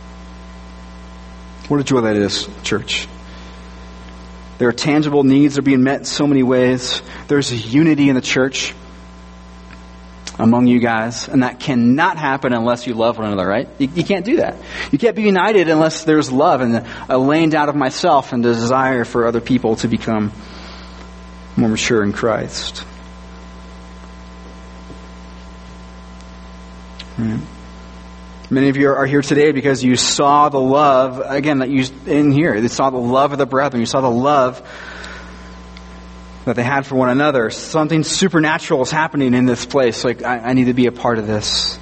Speaker 1: What a joy that is, church. There are tangible needs that are being met in so many ways. There's a unity in the church among you guys, and that cannot happen unless you love one another, right? You, you can't do that. You can't be united unless there's love and a laying down of myself and a desire for other people to become more mature in Christ. Right. Many of you are here today because you saw the love, again, that you in here. You saw the love of the brethren. You saw the love that they had for one another. Something supernatural is happening in this place. Like, I, I need to be a part of this.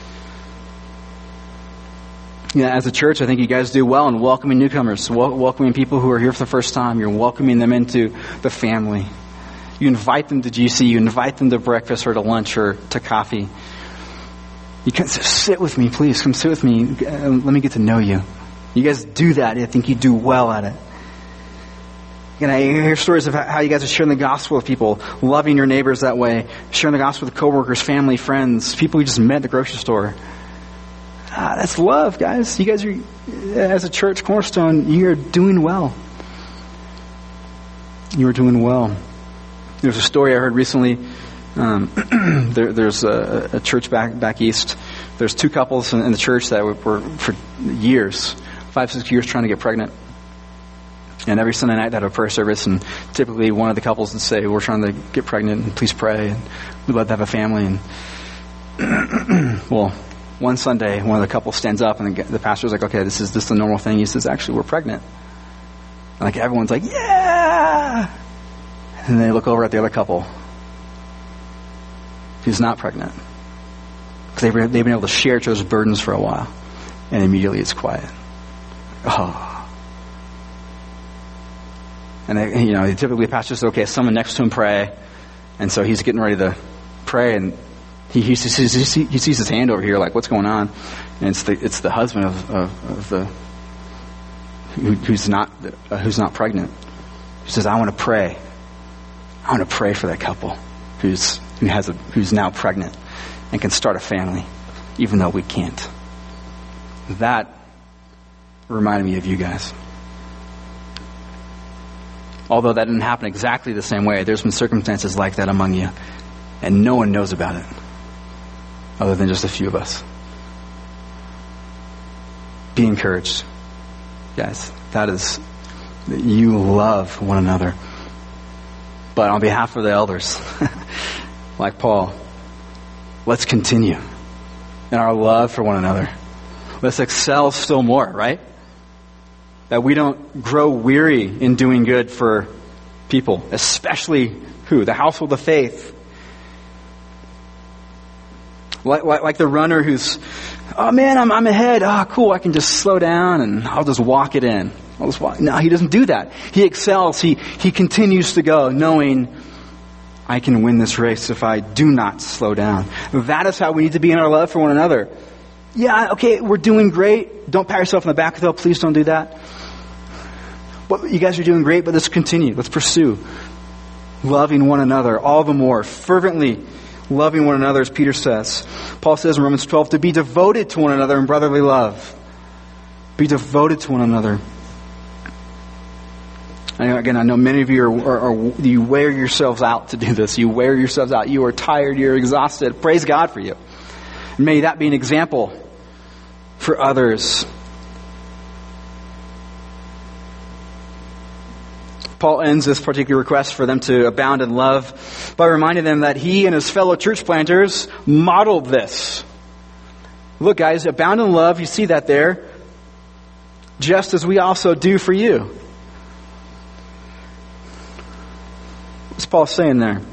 Speaker 1: Yeah, as a church, I think you guys do well in welcoming newcomers, wel- welcoming people who are here for the first time. You're welcoming them into the family. You invite them to G C. You invite them to breakfast or to lunch or to coffee. You can sit with me, please. Come sit with me. Let me get to know you. You guys do that. I think you do well at it. And I hear stories of how you guys are sharing the gospel with people, loving your neighbors that way, sharing the gospel with coworkers, family, friends, people you just met at the grocery store. Ah, that's love, guys. You guys are, as a church, Cornerstone, you are doing well. You are doing well. There's a story I heard recently. Um, there, there's a, a church back back east. There's two couples in, in the church that were, were for years, five, six years, trying to get pregnant. And every Sunday night they had a prayer service, and typically one of the couples would say, "We're trying to get pregnant, and please pray, and we'd love to have a family." And well, one Sunday, one of the couples stands up, and the, the pastor's like, "Okay, this is just a normal thing." He says, "Actually, we're pregnant." And like everyone's like, "Yeah!" And they look over at the other couple who's not pregnant, because they've, they've been able to share each other's burdens for a while, and immediately it's quiet. Oh. And they, you know, typically the pastor says, "Okay, someone next to him pray," and so he's getting ready to pray, and he he sees, he sees, he sees his hand over here, like, what's going on? And it's the it's the husband of of, of the who, who's not uh, who's not pregnant. He says, "I want to pray. I want to pray for that couple who's who has a who's now pregnant and can start a family, even though we can't." That reminded me of you guys. Although that didn't happen exactly the same way, there's been circumstances like that among you, and no one knows about it, other than just a few of us. Be encouraged, guys. That is, you love one another. But on behalf of the elders, like Paul, let's continue in our love for one another. Let's excel still more, right? That we don't grow weary in doing good for people, especially who? The household of faith. Like, like, like the runner who's, "Oh man, I'm, I'm ahead. Ah, oh, cool. I can just slow down and I'll just walk it in. I'll just walk." No, he doesn't do that. He excels. He, he continues to go, knowing, I can win this race if I do not slow down. That is how we need to be in our love for one another. Yeah, okay, we're doing great. Don't pat yourself on the back, though. Please don't do that. But you guys are doing great, but let's continue. Let's pursue loving one another all the more, fervently loving one another, as Peter says. Paul says in Romans twelve, to be devoted to one another in brotherly love. Be devoted to one another. And again, I know many of you are, are, are, you wear yourselves out to do this. You wear yourselves out. You are tired. You're exhausted. Praise God for you. And may that be an example for others. Paul ends this particular request for them to abound in love by reminding them that he and his fellow church planters modeled this. Look, guys, abound in love. You see that there. Just as we also do for you. What's Paul saying there?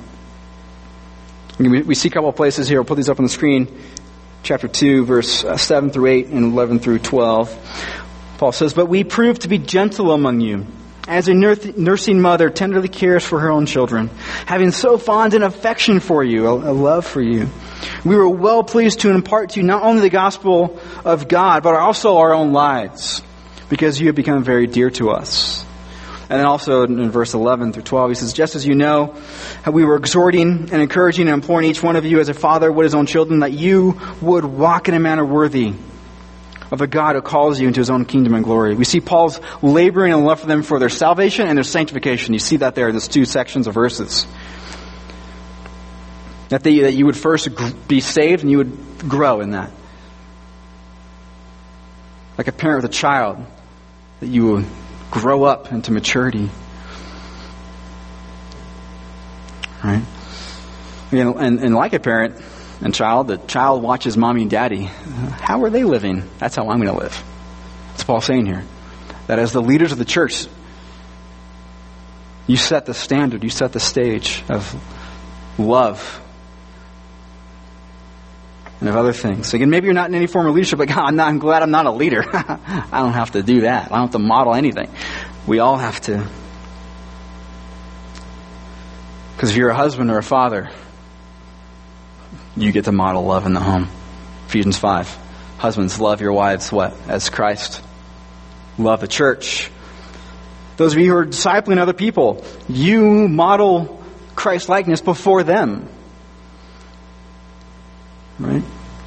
Speaker 1: We see a couple of places here. I'll put these up on the screen. Chapter two, verse seven through eight and eleven through twelve. Paul says, "But we prove to be gentle among you, as a nursing mother tenderly cares for her own children, having so fond an affection for you, a love for you. We were well pleased to impart to you not only the gospel of God, but also our own lives, because you have become very dear to us." And then also in verse eleven through twelve, he says, "Just as you know how we were exhorting and encouraging and imploring each one of you as a father would his own children, that you would walk in a manner worthy of a God who calls you into his own kingdom and glory." We see Paul's laboring in love for them for their salvation and their sanctification. You see that there in those two sections of verses. That, they, that you would first be saved and you would grow in that. Like a parent with a child, that you would grow up into maturity. Right? And, and, and like a parent and child, the child watches mommy and daddy. How are they living? That's how I'm going to live. That's Paul saying here. That as the leaders of the church, you set the standard, you set the stage of love and of other things. Again, maybe you're not in any form of leadership, but God, I'm, not, I'm glad I'm not a leader. I don't have to do that. I don't have to model anything. We all have to. Because if you're a husband or a father, you get to model love in the home. Ephesians five. Husbands, love your wives, what? As Christ loved the church. Those of you who are discipling other people, you model Christ-likeness before them. Right?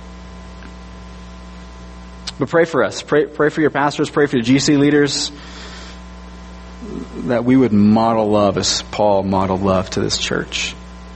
Speaker 1: But pray for us. Pray, pray for your pastors. Pray for your G C leaders. That we would model love as Paul modeled love to this church.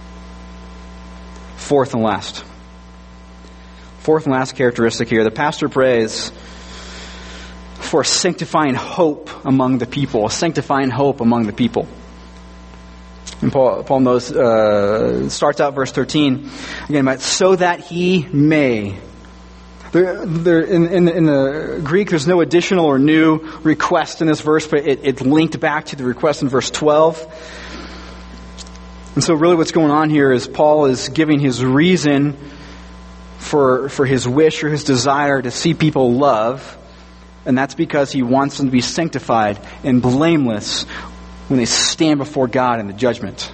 Speaker 1: Fourth and last. Fourth and last characteristic here. The pastor prays for sanctifying hope among the people. Sanctifying hope among the people. And Paul, Paul knows, uh, starts out verse thirteen again, but so that he may. There, there, in, in, in the Greek, there's no additional or new request in this verse, but it, it's linked back to the request in verse twelve. And so really what's going on here is Paul is giving his reason for, for his wish or his desire to see people love. And that's because he wants them to be sanctified and blameless when they stand before God in the judgment.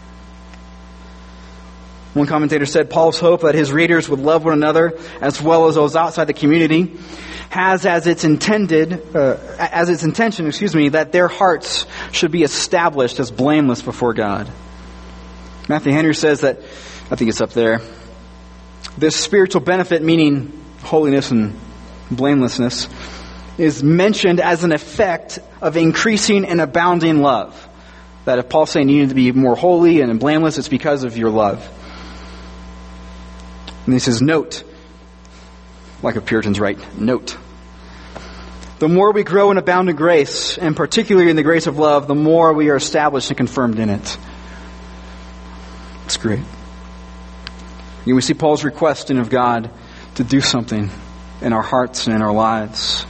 Speaker 1: One commentator said, Paul's hope that his readers would love one another as well as those outside the community has as its intended, uh, as its intention, excuse me, that their hearts should be established as blameless before God. Matthew Henry says that, I think it's up there, this spiritual benefit, meaning holiness and blamelessness, is mentioned as an effect of increasing and abounding love. That if Paul's saying you need to be more holy and blameless, it's because of your love. And he says, note, like a Puritan's write, note. The more we grow and abound in grace, and particularly in the grace of love, the more we are established and confirmed in it. It's great. And we see Paul's requesting of God to do something in our hearts and in our lives.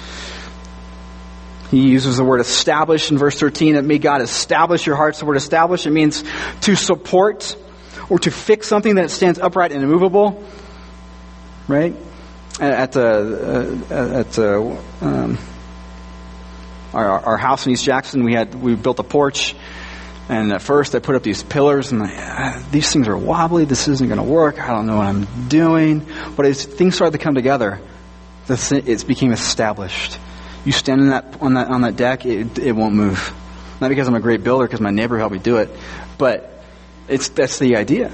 Speaker 1: He uses the word establish in verse thirteen, that may God establish your hearts. The word establish, it means to support or to fix something that stands upright and immovable. Right? At the, uh, at uh, um, our, our house in East Jackson, we had we built a porch. And at first I put up these pillars and like, ah, these things are wobbly. This isn't going to work. I don't know what I'm doing. But as things started to come together, the th- it became established. You stand in that, on that on that deck, it, it won't move. Not because I'm a great builder, because my neighbor helped me do it. But it's that's the idea.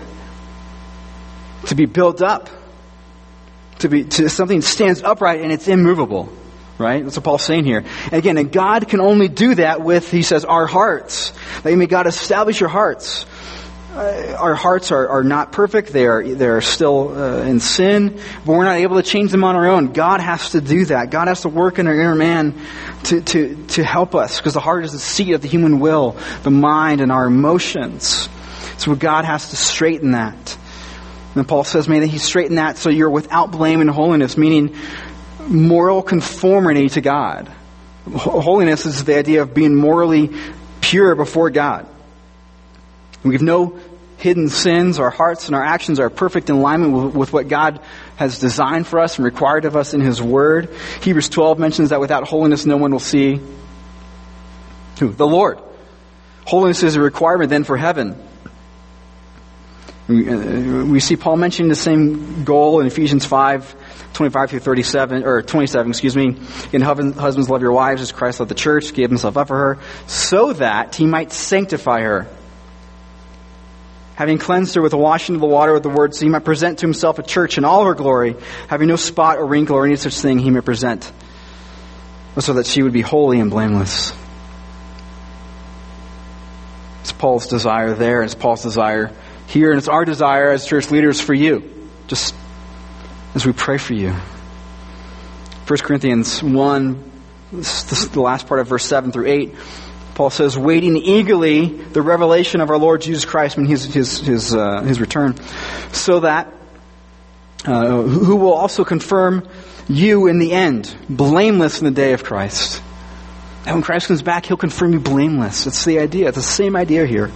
Speaker 1: To be built up. To be to something stands upright and it's immovable. Right? That's what Paul's saying here. And again, and God can only do that with, he says, our hearts. That may God establish your hearts. Uh, our hearts are, are not perfect. They are, they are still uh, in sin. But we're not able to change them on our own. God has to do that. God has to work in our inner man to, to, to help us. Because the heart is the seat of the human will, the mind, and our emotions. So God has to straighten that. And Paul says, may he straighten that so you're without blame and holiness, meaning moral conformity to God. Holiness is the idea of being morally pure before God. We have no hidden sins. Our hearts and our actions are perfect in alignment with, with what God has designed for us and required of us in His Word. Hebrews twelve mentions that without holiness no one will see who? The Lord. Holiness is a requirement then for heaven. We, uh, we see Paul mentioning the same goal in Ephesians five, twenty-five through thirty-seven, or twenty-seven, excuse me. In husbands, love your wives as Christ loved the church, gave himself up for her, so that he might sanctify her, having cleansed her with the washing of the water with the word, so he might present to himself a church in all her glory, having no spot or wrinkle or any such thing he may present, so that she would be holy and blameless. It's Paul's desire there, it's Paul's desire here, and it's our desire as church leaders for you, just as we pray for you. First Corinthians one, this is the last part of verse seven through eight. Paul says, waiting eagerly the revelation of our Lord Jesus Christ, I mean his his his, uh, his return, so that uh, who will also confirm you in the end, blameless in the day of Christ. And when Christ comes back, He'll confirm you blameless. It's the idea. It's the same idea here.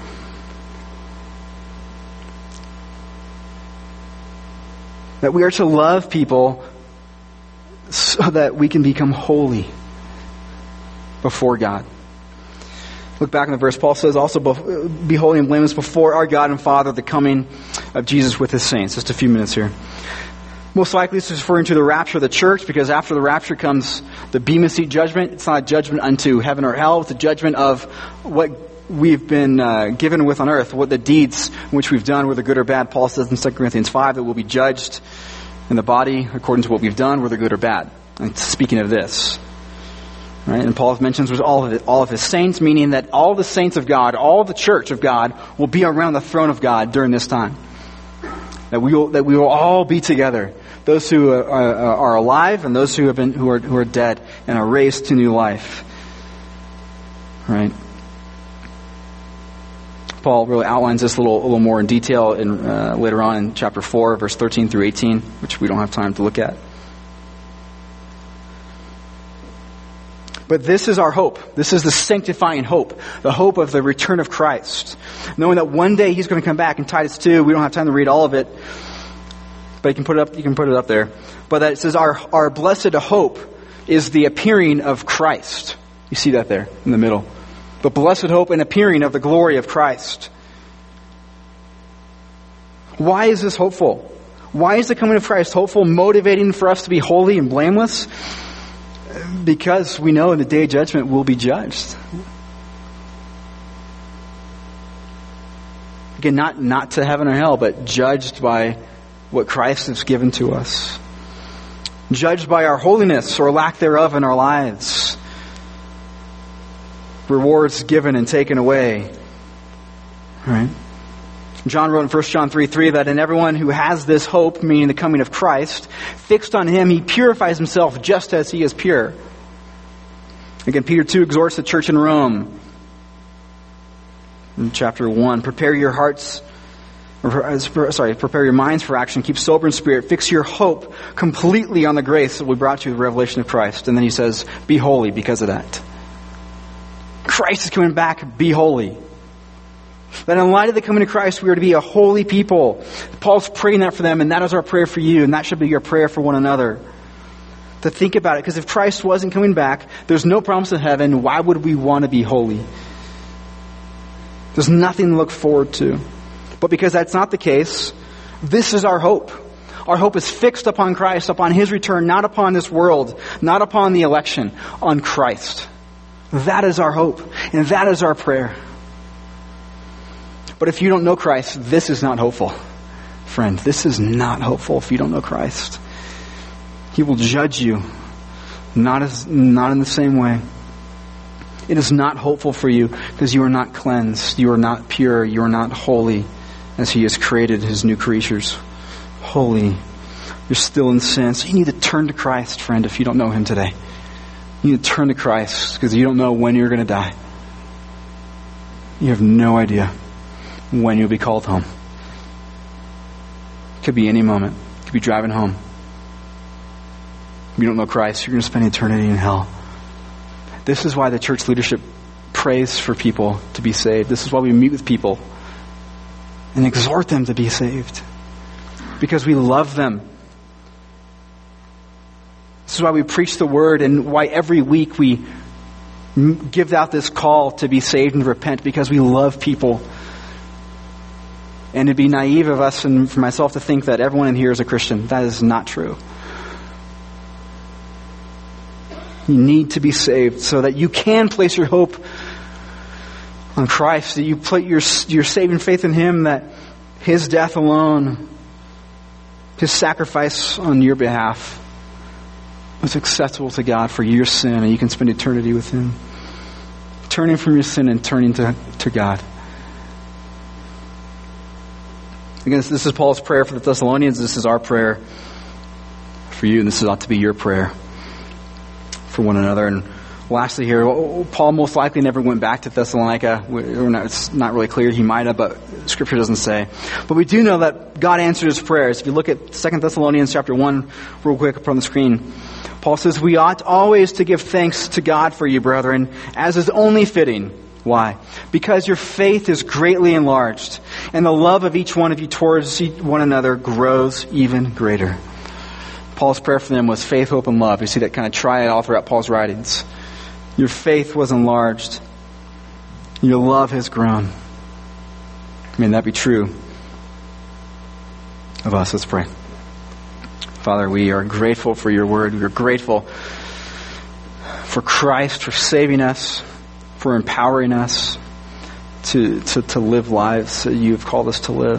Speaker 1: That we are to love people so that we can become holy before God. Look back in the verse. Paul says also, be holy and blameless before our God and Father, the coming of Jesus with His saints. Just a few minutes here. Most likely this is referring to the rapture of the church, because after the rapture comes the Bema Seat judgment. It's not a judgment unto heaven or hell. It's a judgment of what we've been uh, given with on earth, what the deeds which we've done, whether good or bad. Paul says in Second Corinthians five that we'll be judged in the body according to what we've done, whether good or bad. And speaking of this, right? And Paul mentions with all of it, all of his saints, meaning that all the saints of God, all the church of God, will be around the throne of God during this time. That we will, that we will all be together. Those who are, are alive and those who have been, who are who are dead and are raised to new life. Right? Paul really outlines this a little, a little more in detail in, uh, later on in chapter four, verse thirteen through eighteen, which we don't have time to look at. But this is our hope. This is the sanctifying hope. The hope of the return of Christ. Knowing that one day He's going to come back. In Titus two, we don't have time to read all of it. But you can put it up, you can put it up there. But that it says our, our blessed hope is the appearing of Christ. You see that there in the middle. The blessed hope and appearing of the glory of Christ. Why is this hopeful? Why is the coming of Christ hopeful, motivating for us to be holy and blameless? Because we know in the day of judgment we'll be judged. Again, not, not to heaven or hell, but judged by what Christ has given to us. Judged by our holiness or lack thereof in our lives. Rewards given and taken away. Right? John wrote in First John three three that in everyone who has this hope, meaning the coming of Christ, fixed on Him, he purifies himself just as He is pure. Again, Peter two exhorts the church in Rome. In chapter one, prepare your hearts, or, sorry, prepare your minds for action, keep sober in spirit, fix your hope completely on the grace that we brought you, the revelation of Christ. And then he says, be holy because of that. Christ is coming back, be holy. That in light of the coming of Christ, we are to be a holy people. Paul's praying that for them, and that is our prayer for you, and that should be your prayer for one another. To think about it, because if Christ wasn't coming back, there's no promise of heaven, why would we want to be holy? There's nothing to look forward to. But because that's not the case, this is our hope. Our hope is fixed upon Christ, upon His return, not upon this world, not upon the election, on Christ. That is our hope, and that is our prayer. But if you don't know Christ, this is not hopeful. Friend, this is not hopeful if you don't know Christ. He will judge you Not as, not in the same way. It is not hopeful for you because you are not cleansed. You are not pure. You are not holy as He has created His new creatures. Holy. You're still in sin. So you need to turn to Christ, friend, if you don't know Him today. You need to turn to Christ because you don't know when you're going to die. You have no idea when you'll be called home. It could be any moment. You could be driving home. If you don't know Christ, you're going to spend eternity in hell. This is why the church leadership prays for people to be saved. This is why we meet with people and exhort them to be saved. Because we love them. This is why we preach the word and why every week we give out this call to be saved and repent, because we love people. And it'd be naive of us and for myself to think that everyone in here is a Christian. That is not true. You need to be saved so that you can place your hope on Christ, that you put your, your saving faith in Him, that His death alone, His sacrifice on your behalf was acceptable to God for your sin, and you can spend eternity with Him. Turning from your sin and turning to, to God. Again, this is Paul's prayer for the Thessalonians. This is our prayer for you, and this ought to be your prayer for one another. And lastly here, Paul most likely never went back to Thessalonica. We're not, it's not really clear. He might have, but Scripture doesn't say. But we do know that God answered his prayers. If you look at Second Thessalonians chapter one, real quick up on the screen, Paul says, "We ought always to give thanks to God for you, brethren, as is only fitting." Why? Because your faith is greatly enlarged, and the love of each one of you towards one another grows even greater. Paul's prayer for them was faith, hope, and love. You see that kind of triad all throughout Paul's writings. Your faith was enlarged. Your love has grown. May that be true of us. Let's pray. Father, we are grateful for your word. We are grateful for Christ, for saving us, for empowering us to, to, to live lives that you have called us to live.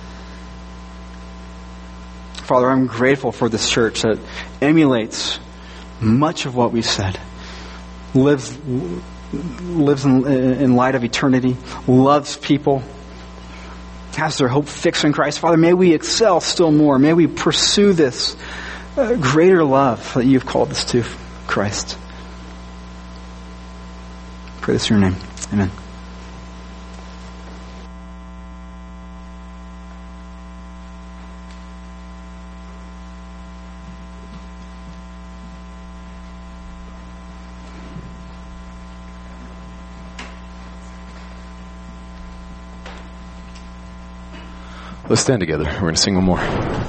Speaker 1: Father, I'm grateful for this church that emulates much of what we've said. Lives, lives in, in light of eternity, loves people, has their hope fixed in Christ. Father, may we excel still more. May we pursue this uh, greater love that you've called us to, Christ. Pray this in your name. Amen.
Speaker 2: Let's stand together. We're going to sing one more.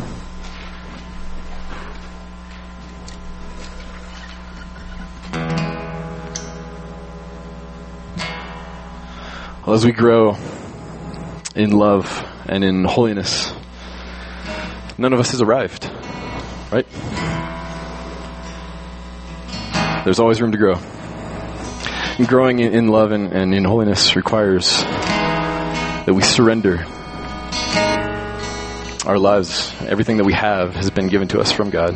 Speaker 2: Well, as we grow in love and in holiness, none of us has arrived, right? There's always room to grow. And growing in love and, and in holiness requires that we surrender our lives. Everything that we have has been given to us from God.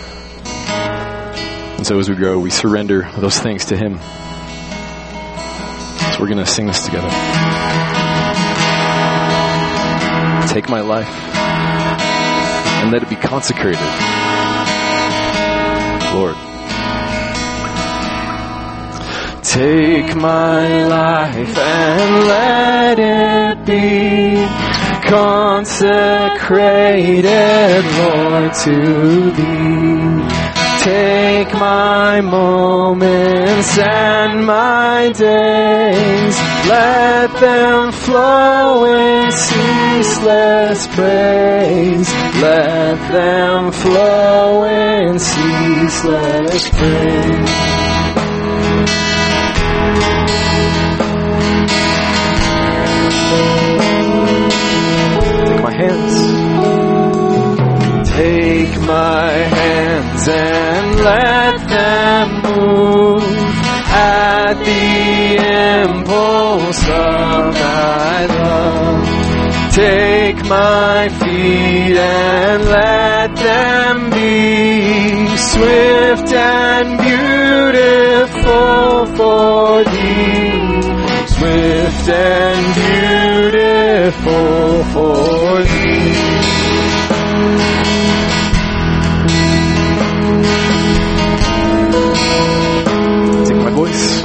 Speaker 2: And so as we grow, we surrender those things to Him. So we're going to sing this together. Take my life and let it be consecrated, Lord. Take my life and let it be consecrated, Lord, to Thee. Take my moments and my days, let them flow in ceaseless praise. Let them flow in ceaseless praise. Take my hands. Take my hands and let them move at the impulse of Thy love. Take my feet and let them be swift and beautiful just and beautiful for thee. Take my voice.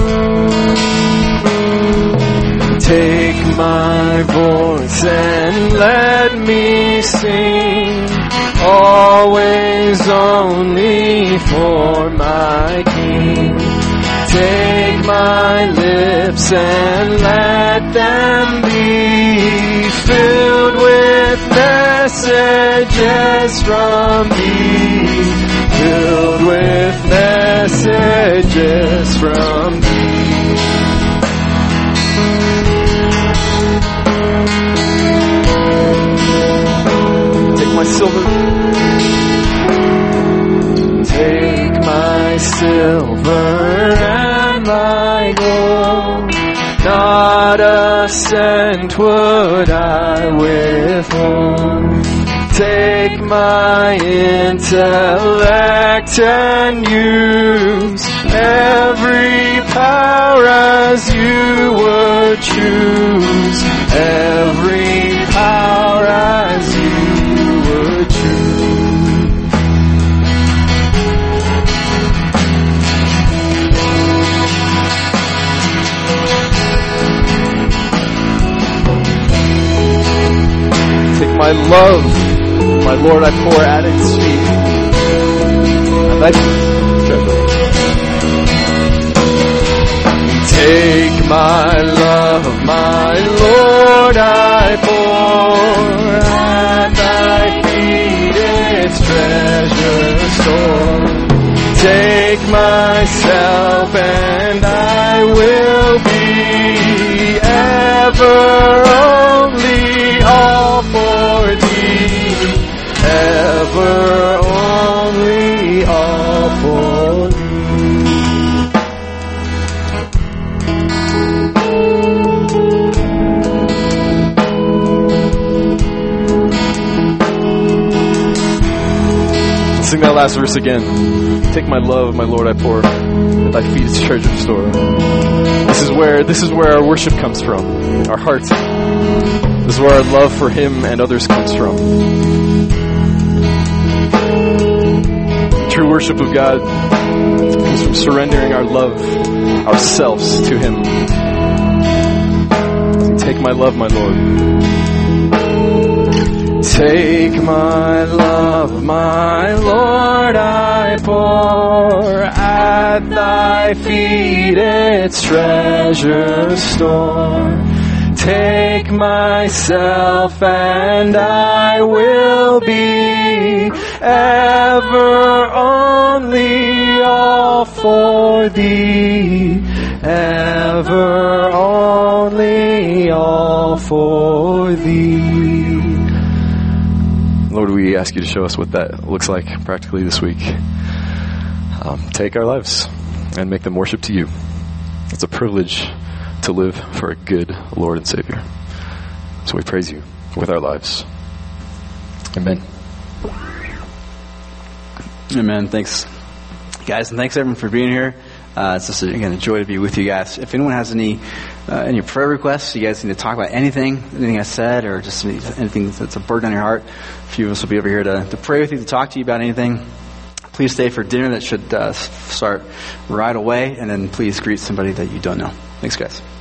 Speaker 2: Take my voice and let me sing, always only for my King. Take my lips and let them be filled with messages from thee, filled with messages from thee. Take my silver. Take my silver and my gold, not a cent would I withhold. Take my intellect and use every power as you would choose, every power as you would choose. Take my love, my Lord, I pour at its feet, and I take my love, my Lord, I pour at thy feet its treasure store. Take myself and I will be ever only all for thee, ever only all for thee. Sing that last verse again. Take my love, my Lord, I pour at thy feet its treasure store. This is where this is where our worship comes from, our heart. This is where our love for Him and others comes from. True worship of God comes from surrendering our love, ourselves to Him. Take my love, my Lord. Take my love, my Lord, I pour at thy feet its treasure store. Take myself and I will be ever only all for thee, ever only all for thee. Lord, we ask you to show us what that looks like practically this week. Um, take our lives and make them worship to you. It's a privilege to live for a good Lord and Savior. So we praise you with our lives. Amen.
Speaker 1: Amen. Thanks, guys, and thanks everyone for being here. Uh, it's just, again, a joy to be with you guys. If anyone has any uh, any prayer requests, you guys need to talk about anything, anything I said, or just anything that's a burden on your heart, a few of us will be over here to, to pray with you, to talk to you about anything. Please stay for dinner that should uh, start right away, and then please greet somebody that you don't know. Thanks, guys.